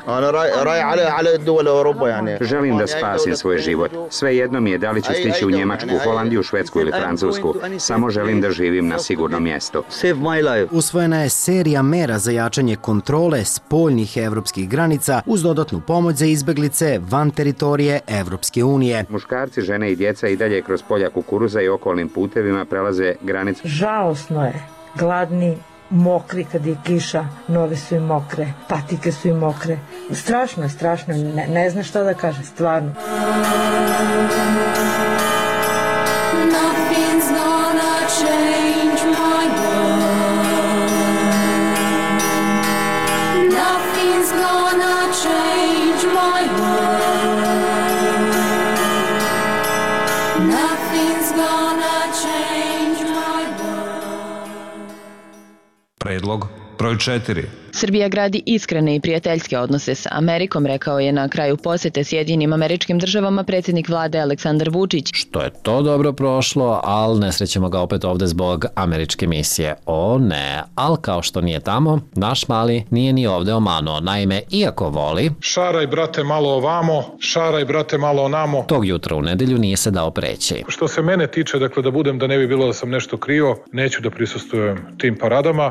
Želim da spasim svoj život. Sve jedno mi je da li ću stići u Njemačku, Holandiju, Švedsku ili Francusku. Samo želim da živim na sigurnom mjestu. Usvojena je serija mera za jačanje kontrole spoljnih evropskih granica uz dodatnu pomoć za izbeglice van teritorije Evropske unije. Muškarci, žene i djeca i dalje kroz polja kukuruza i okolnim putevima prelaze granicu. Žalosno je, gladni, mokri kad je kiša, noge su im mokre, patike su im mokre. Strašno je, strašno, ne, ne zna šta da kaže, stvarno. Nothing's gonna change my world. Nothing's gonna change my world. Nothing's gonna change my world. Predlog broj četiri. Srbija gradi iskrene i prijateljske odnose sa Amerikom, rekao je na kraju posete Sjedinim Američkim Državama predsjednik vlade Aleksandar Vučić. Što je to dobro prošlo, ali ne srećemo ga opet ovde zbog američke misije. O ne, ali kao što nije tamo, naš mali nije ni ovde omanuo. Naime, iako voli... Šaraj, brate, malo ovamo, šaraj, brate, malo onamo. Tog jutra u nedelju nije se dao preći. Što se mene tiče, dakle, da budem, da ne bi bilo da sam nešto krio, neću da prisustvujem tim paradama.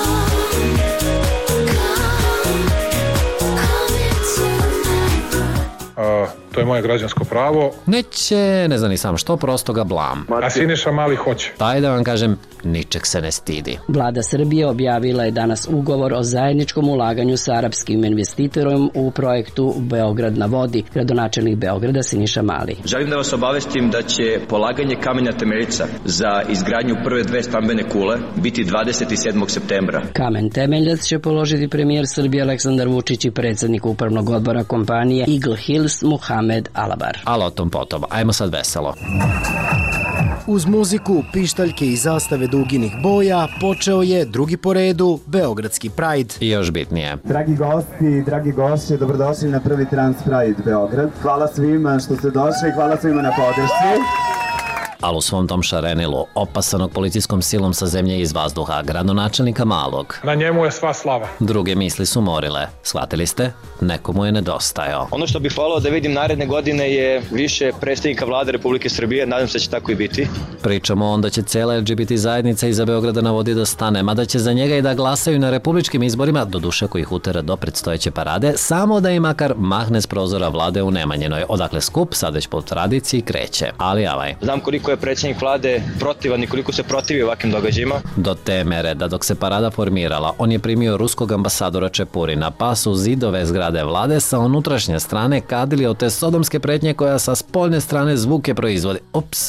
A, to je moje građansko pravo. Neće, ne zna ni sam što, prosto ga blam. A Siniša Mali hoće. Taj da vam kažem, ničeg se ne stidi. Vlada Srbije objavila je danas ugovor o zajedničkom ulaganju sa arapskim investitorom u projektu Beograd na vodi, gradonačelnik Beograda Siniša Mali. Želim da vas obavestim da će polaganje kamenja temeljca za izgradnju prve dve stambene kule biti dvadeset sedmog septembra. Kamen temeljac će položiti premijer Srbije Aleksandar Vučić i predsjednik upravnog odbora kompanije Eagle Hills Muhamed Alabar. Ali o tom potom, ajmo sad veselo. Uz muziku, pištaljke i zastave duginih boja počeo je drugi po redu Beogradski Pride. I još bitnije. Dragi gosti, dragi gošće, dobrodošli na prvi Trans Pride Beograd. Hvala svima što ste došli, hvala svima na podršci. ali u svom tom šarenilu, opasanog policijskom silom sa zemlje iz vazduha, gradonačelnika Malog. Na njemu je sva slava. Druge misli su morile. Shvatili ste? Nekomu je nedostajao. Ono što bih volao da vidim naredne godine je više predstavnika vlade Republike Srbije, nadam se da će tako i biti. Pričamo onda će cela L G B T zajednica iza Beograda na vodi da stane, mada će za njega i da glasaju na republičkim izborima, do duše koji ih utera do predstojeće parade, samo da im makar mahne s prozora vlade u Nemanjinoj, odakle skup sad već po tradiciji kreće. Ali avaj. Znam koliko je predsjednik vlade protivan i koliko se protivi ovakvim događajima. Do te mere da dok se parada formirala, on je primio ruskog ambasadora Čepurina, pa su zidove zgrade vlade sa unutrašnje strane kadili od te sodomske pretnje koja sa spoljne strane zvuke proizvodi. Ups.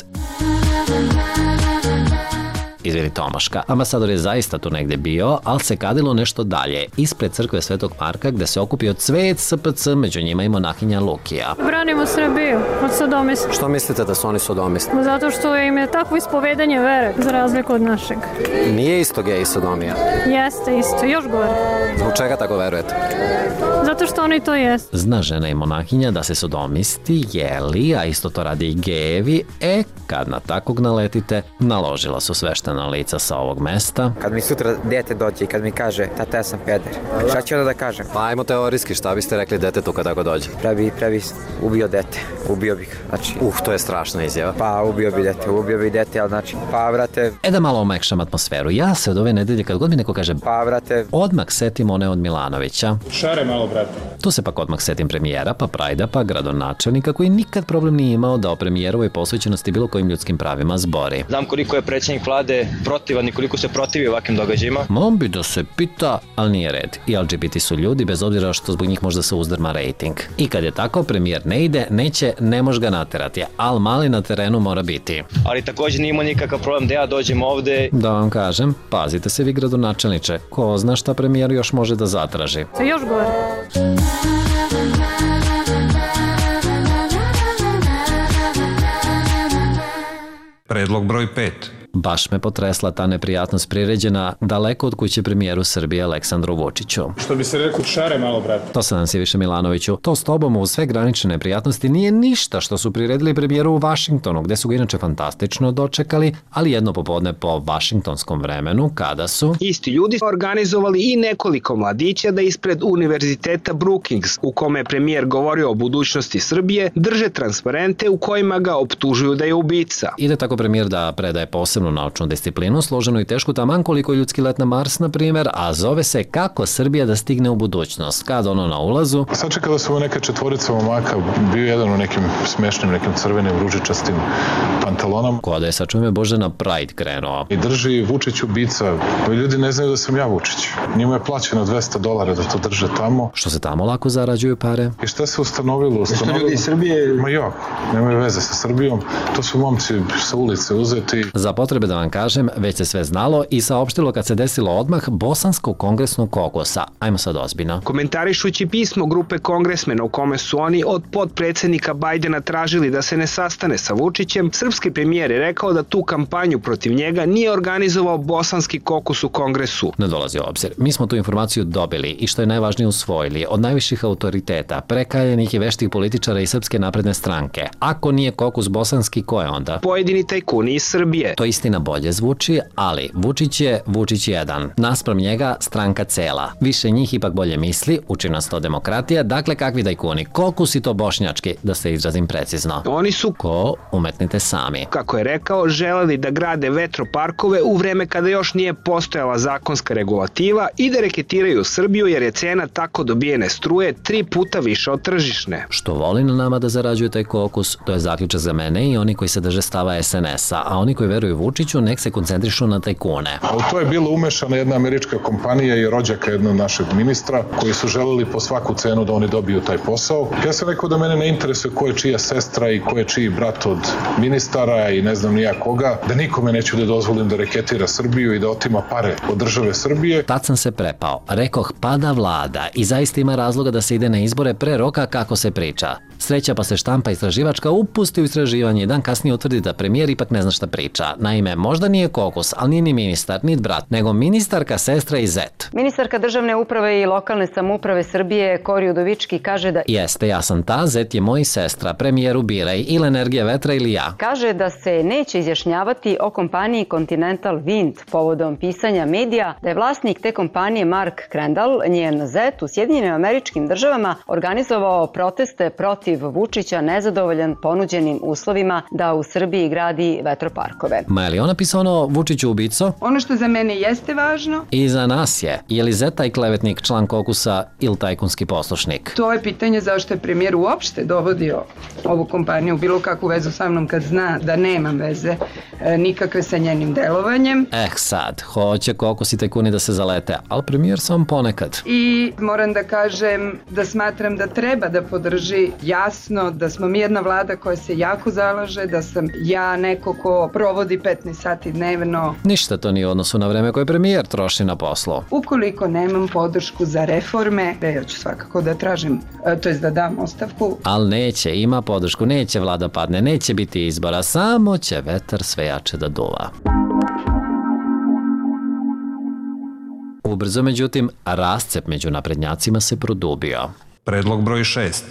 Izvini Tomaška, ambasador je zaista tu negdje bio, ali se kadilo nešto dalje, ispred crkve Svetog Marka gde se okupio cvet S P C, među njima i monahinja Lukija. Branimo Srbiju od sodomista. Što mislite da su oni sodomisti? Zato što im je takvo ispovedanje vere, za razliku od našeg. Nije isto gej i sodomija? Jeste isto, još gore. Zbog čega tako verujete? Zato što oni to jesu. Zna žena i monahinja da se sodomisti jeli, a isto to radi i gejevi, e, kad na takvog naletite, naložila su sveštena lica sa ovog mesta. Kad mi sutra dete dođe i kad mi kaže tata ja sam peder, šta ću onda da kažem? Pa ajmo teorijski, šta biste rekli detetu kad tako dođe? Prebi, prebi ubio dete, ubio bih, znači... Uh, to je strašna izjava. Pa ubio bi dete, ubio bi dete, ali znači, pa vrate... E da malo omekšam atmosferu, ja se od ove nedelje kad god mi neko kaže pa vrate... odmah setim one od Milanovića. Šare malo, brate. Tu se pak odmah setim premijera, pa prajda, pa gradonačelnika koji nikad problem nije imao da o premijerovoj posvećenosti bilo kojim ljudskim pravima zbori. Znam koliko je predsjednik vlade protivan i koliko se protivi ovakvim događajima. On bi da se pita, ali nije red. I L G B T su ljudi, bez obzira što zbog njih možda se uzdrma rating. I kad je tako, premijer ne ide, neće, ne može ga naterati, ali mali na terenu mora biti. Ali također nije imao nikakav problem da ja dođem ovde. Da vam kažem, pazite se vi gradonačelniče, ko zna šta premijer još može da zatraži. Još gore. Predlog broj pet. Baš me potresla ta neprijatnost priređena daleko od kuće premijeru Srbije Aleksandru Vučiću. Što bi se rekao, šare malo, brate. To se nam si više Milanoviću. To s tobom u sve granične neprijatnosti nije ništa što su priredili premijeru u Vašingtonu, gde su ga inače fantastično dočekali, ali jedno popodne po vašingtonskom vremenu, kada su isti ljudi organizovali i nekoliko mladića da ispred univerziteta Brookings, u kome je premijer govorio o budućnosti Srbije, drže transparente u kojima ga optužuju da je ubica. Ide tako premijer da predaje posebno naučnu disciplinu, složenu i tešku taman koliko je ljudski let na Mars, na primjer, a zove se Kako Srbija da stigne u budućnost. Kad ono na ulazu... Sačekao da su ovo neka četvorica momaka, bio jedan u nekim smešnim, nekim crvenim, ružičastim pantalonama. Ko da je, sačujem, Bože, na Pride krenuo. I drži Vučić ubica. Ovi ljudi ne znaju da sam ja Vučić. Njima je plaćeno dvesta dolara da to drže tamo. Što se tamo lako zarađuju pare? I šta se ustanovilo? Ustanovilo... Ljudi iz Srbije... Ma jo, nemaju veze sa Srbijom. To su momci sa ulice uzeti. Za potrebe da vam kažem, već se sve znalo i saopštilo kad se desilo odmah Bosanskog kongresnog kokosa. Ajmo sad ozbiljno. Komentarišući pismo grupe kongresmena u kome su oni od podpredsednika Bajdena tražili da se ne sastane sa Vučićem, srpski premijer je rekao da tu kampanju protiv njega nije organizovao Bosanski kokos u kongresu. Ne dolazi u obzir. Mi smo tu informaciju dobili i što je najvažnije usvojili od najviših autoriteta, prekaljenih i veštih političara i Srpske napredne stranke. Ako nije kokus bosanski, ko je onda? Pojedini tajkuni iz Srbije. To istina bolje zvuči, ali Vučić je Vučić jedan. Naspram njega stranka cela. Više njih ipak bolje misli, uči nas to demokratija, dakle kakvi tajkuni. Kokus i to bošnjački, da se izrazim precizno. Oni su, ko umetnite sami, kako je rekao, želeli da grade vetroparkove u vreme kada još nije postojala zakonska regulativa i da reketiraju Srbiju jer je cena tako dobijene struje tri puta više od tržišne. Što voli na nama da zarađuje taj kokus, to je zaključak za mene i oni koji se drže stava S N S-a, a oni koji veruju Vučiću nek se koncentrišu na tajkune. A u to je bila umešana jedna američka kompanija i rođaka jednog našeg ministra koji su želeli po svaku cenu da oni dobiju taj posao. Ja sam rekao da mene ne interesuje ko je čija sestra i ko je čiji brat od ministara i ne znam ni ja koga, da nikome neću da dozvolim da reketira Srbiju i da otima pare od države Srbije. Tad sam se prepao. Rekoh, pada vlada i zaista ima razloga da se ide na izbore pre roka kako se priča. Sreća pa se štampa istraživačka upusti u istraživanje i dan kasnije utvrdi da premijer ipak ne zna šta priča. Naime, Naime, možda nije kokus, ali nije ni ministar, ni brat, nego ministarka, sestra i zet. Ministarka državne uprave i lokalne samouprave Srbije Kori Udovički kaže da... Jeste, ja sam ta, zet je moj sestra, premijeru biraj, ili energija vetra ili ja. Kaže da se neće izjašnjavati o kompaniji Continental Wind povodom pisanja medija da je vlasnik te kompanije Mark Crandall, njen zet, u Sjedinjenim Američkim Državama organizovao proteste protiv Vučića nezadovoljan ponuđenim uslovima da u Srbiji gradi vetroparkove. Ma je li ona pisao ono Vučiću ubico? Ono što za mene jeste važno. I za nas je. Je li zet taj klevetnik, član kokusa ili tajkunski poslušnik? To je pitanje zašto je premijer uopšte dovodio ovu kompaniju u bilo kakvu vezu sa mnom kad zna da nemam veze e, nikakve sa njenim delovanjem. Eh sad, hoće kokus i tajkuni da se zalete, ali premijer sam ponekad. I moram da kažem da smatram da treba da podrži jasno da smo mi jedna vlada koja se jako zalaže, da sam ja neko ko provodi petnaest sati dnevno. Ništa to nije u odnosu na vreme koje premijer troši na poslu. Ukoliko nemam podršku za reforme, ja ću svakako da tražim, to jest da dam ostavku. Ali neće, ima podršku, neće vlada padne, neće biti izbora, samo će vetar sve jače da duva. Ubrzo, međutim, rascep među naprednjacima se produbio. Predlog broj šest.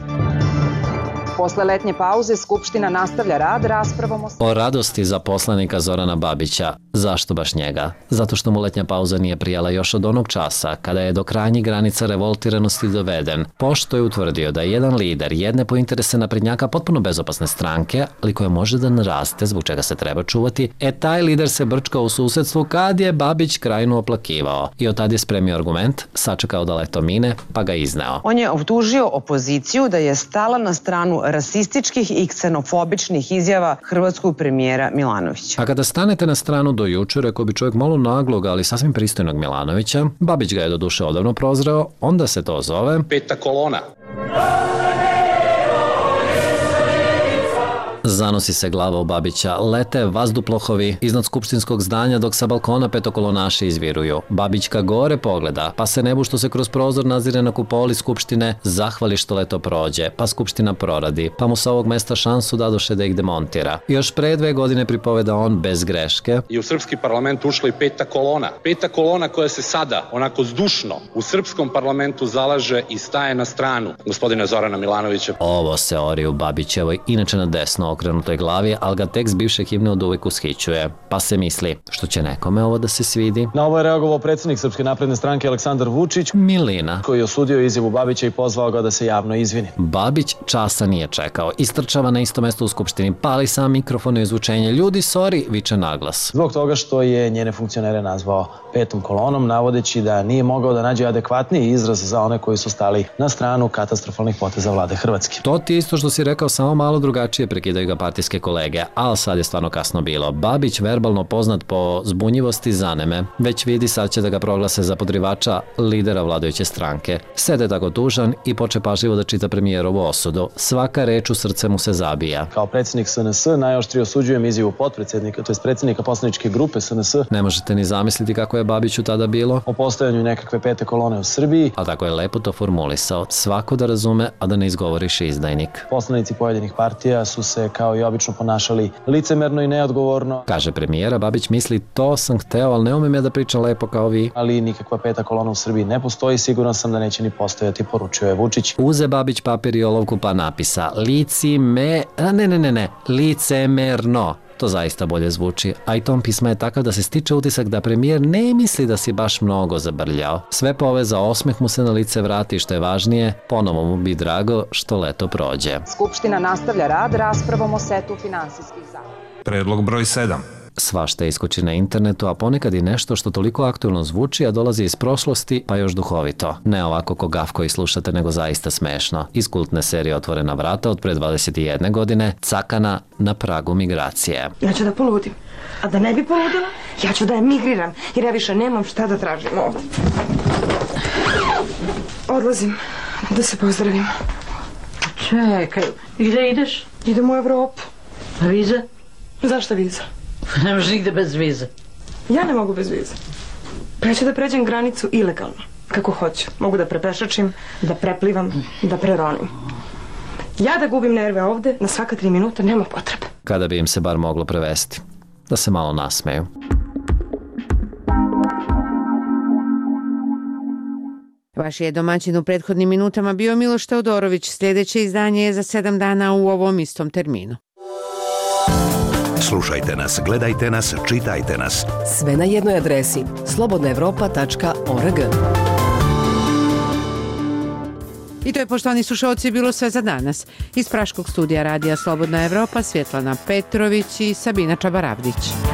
Posle letnje pauze Skupština nastavlja rad raspravom o... O radosti za poslanika Zorana Babića. Zašto baš njega? Zato što mu letnja pauza nije prijala još od onog časa kada je do krajnjih granica revoltiranosti doveden, pošto je utvrdio da je jedan lider jedne po interese naprednjaka potpuno bezopasne stranke, ali koja može da naraste, zbog čega se treba čuvati, e taj lider se brčkao u susedstvu kad je Babić krajnu oplakivao. I od tad je spremio argument, sačekao da leto mine, pa ga izneo. On je optužio opoziciju da je stala na stranu rasističkih i ksenofobičnih izjava hrvatskog premijera Milanovića. A kada stanete na stranu do juče, rekao bi čovjek malo naglog, ali sasvim pristojnog Milanovića, Babić ga je do duše odavno prozreo, onda se to zove... Peta kolona. Zanosi se glava u Babića, lete vazduplohovi iznad skupštinskog zdanja dok sa balkona petokolonaši izviruju. Babić ka gore pogleda, pa se nebu što se kroz prozor nazire na kupoli skupštine zahvali što leto prođe, pa skupština proradi, pa mu sa ovog mesta šansu dadoše da ih demontira. Još pre dve godine pripoveda on bez greške. I u srpski parlament ušla i peta kolona. Peta kolona koja se sada, onako zdušno, u srpskom parlamentu zalaže i staje na stranu gospodina Zorana Milanovića. Ovo se ori u Babićevoj, inače na desno okrenutoj glavi, ali ga tekst bivše himne od uvek ushićuje. Pa se misli, što će nekome ovo da se svidi? Na ovo je reagovao predsjednik Srpske napredne stranke Aleksandar Vučić, Milina, koji je osudio izjavu Babića i pozvao ga da se javno izvini. Babić časa nije čekao, istrčava na isto mesto u skupštini, pali sam mikrofon i izvučenje. Ljudi, sorry, viče naglas. Zbog toga što je njene funkcionere nazvao petom kolonom, navodeći da nije mogao da nađe adekvatniji izraz za one koji su stali na stranu katastrofalnih poteza vlade Hrvatske. To ti isto što si rekao, samo malo drugačije prekidaju ga partijske kolege, ali sad je stvarno kasno bilo. Babić, verbalno poznat po zbunjivosti, zaneme. Već vidi sad će da ga proglase za podrivača lidera vladajuće stranke. Sede tako tužan i poče pažljivo da čita premijerovu osudu. Svaka reč u srce mu se zabija. Kao predsjednik S N S najoštrije osuđujem izjavu potpredsjednika, to je predsjednika poslaničke grupe S N S. Ne možete ni zamisliti kako je Babiću tada bilo. O postojanju nekakve pete kolone u Srbiji. A tako je lepo to formulisao. Svako da razume, a da ne izgovoriš izdajnik. Poslanici pojedinih partija su se kao i obično ponašali licemerno i neodgovorno. Kaže premijera, Babić misli, to sam hteo, ali ne umem ja da pričam lepo kao vi. Ali nikakva peta kolona u Srbiji ne postoji, siguran sam da neće ni postojati, poručio je Vučić. Uze Babić papir i olovku pa napisa, lici me, a ne, ne, ne, ne, licemerno. To zaista bolje zvuči, a i tom pisma je takav da se stiče utisak da premijer ne misli da si baš mnogo zabrljao. Sve poveza, osmeh mu se na lice vrati, što je važnije, ponovo mu bi drago što leto prođe. Skupština nastavlja rad raspravom o setu finansijskih zakona. Predlog broj sedam. Svašta iskoči na internetu, a ponekad i nešto što toliko aktuelno zvuči, a dolazi iz prošlosti, pa još duhovito. Ne ovako ko gaf koji slušate, nego zaista smešno. Iz kultne serije Otvorena vrata od pre dvadeset jedne godine, Cakana na pragu migracije. Ja ću da poludim, a da ne bi poludila, ja ću da emigriram, jer ja više nemam šta da tražim ovdje. Odlazim, da se pozdravim. Čekaj, gdje ideš? Idem u Evropu. A vize? Zašto viza? Ne možeš nigde bez vize. Ja ne mogu bez vize. Pa ja ću da pređem granicu ilegalno, kako hoću. Mogu da prepešačim, da preplivam, da preronim. Ja da gubim nerve ovde na svaka tri minuta nema potrebe. Kada bi im se bar moglo prevesti. da se malo nasmeju. Vaš je domaćin u prethodnim minutama bio Miloš Teodorović. Sljedeće izdanje je za sedam dana u ovom istom terminu. Slušajte nas, gledajte nas, čitajte nas. Sve na jednoj adresi slobodna evropa tačka org. I to je, poštovani slušalci, bilo sve za danas. Iz Praškog studija radija Slobodna Evropa, Svjetlana Petrović i Sabina Čabaravdić.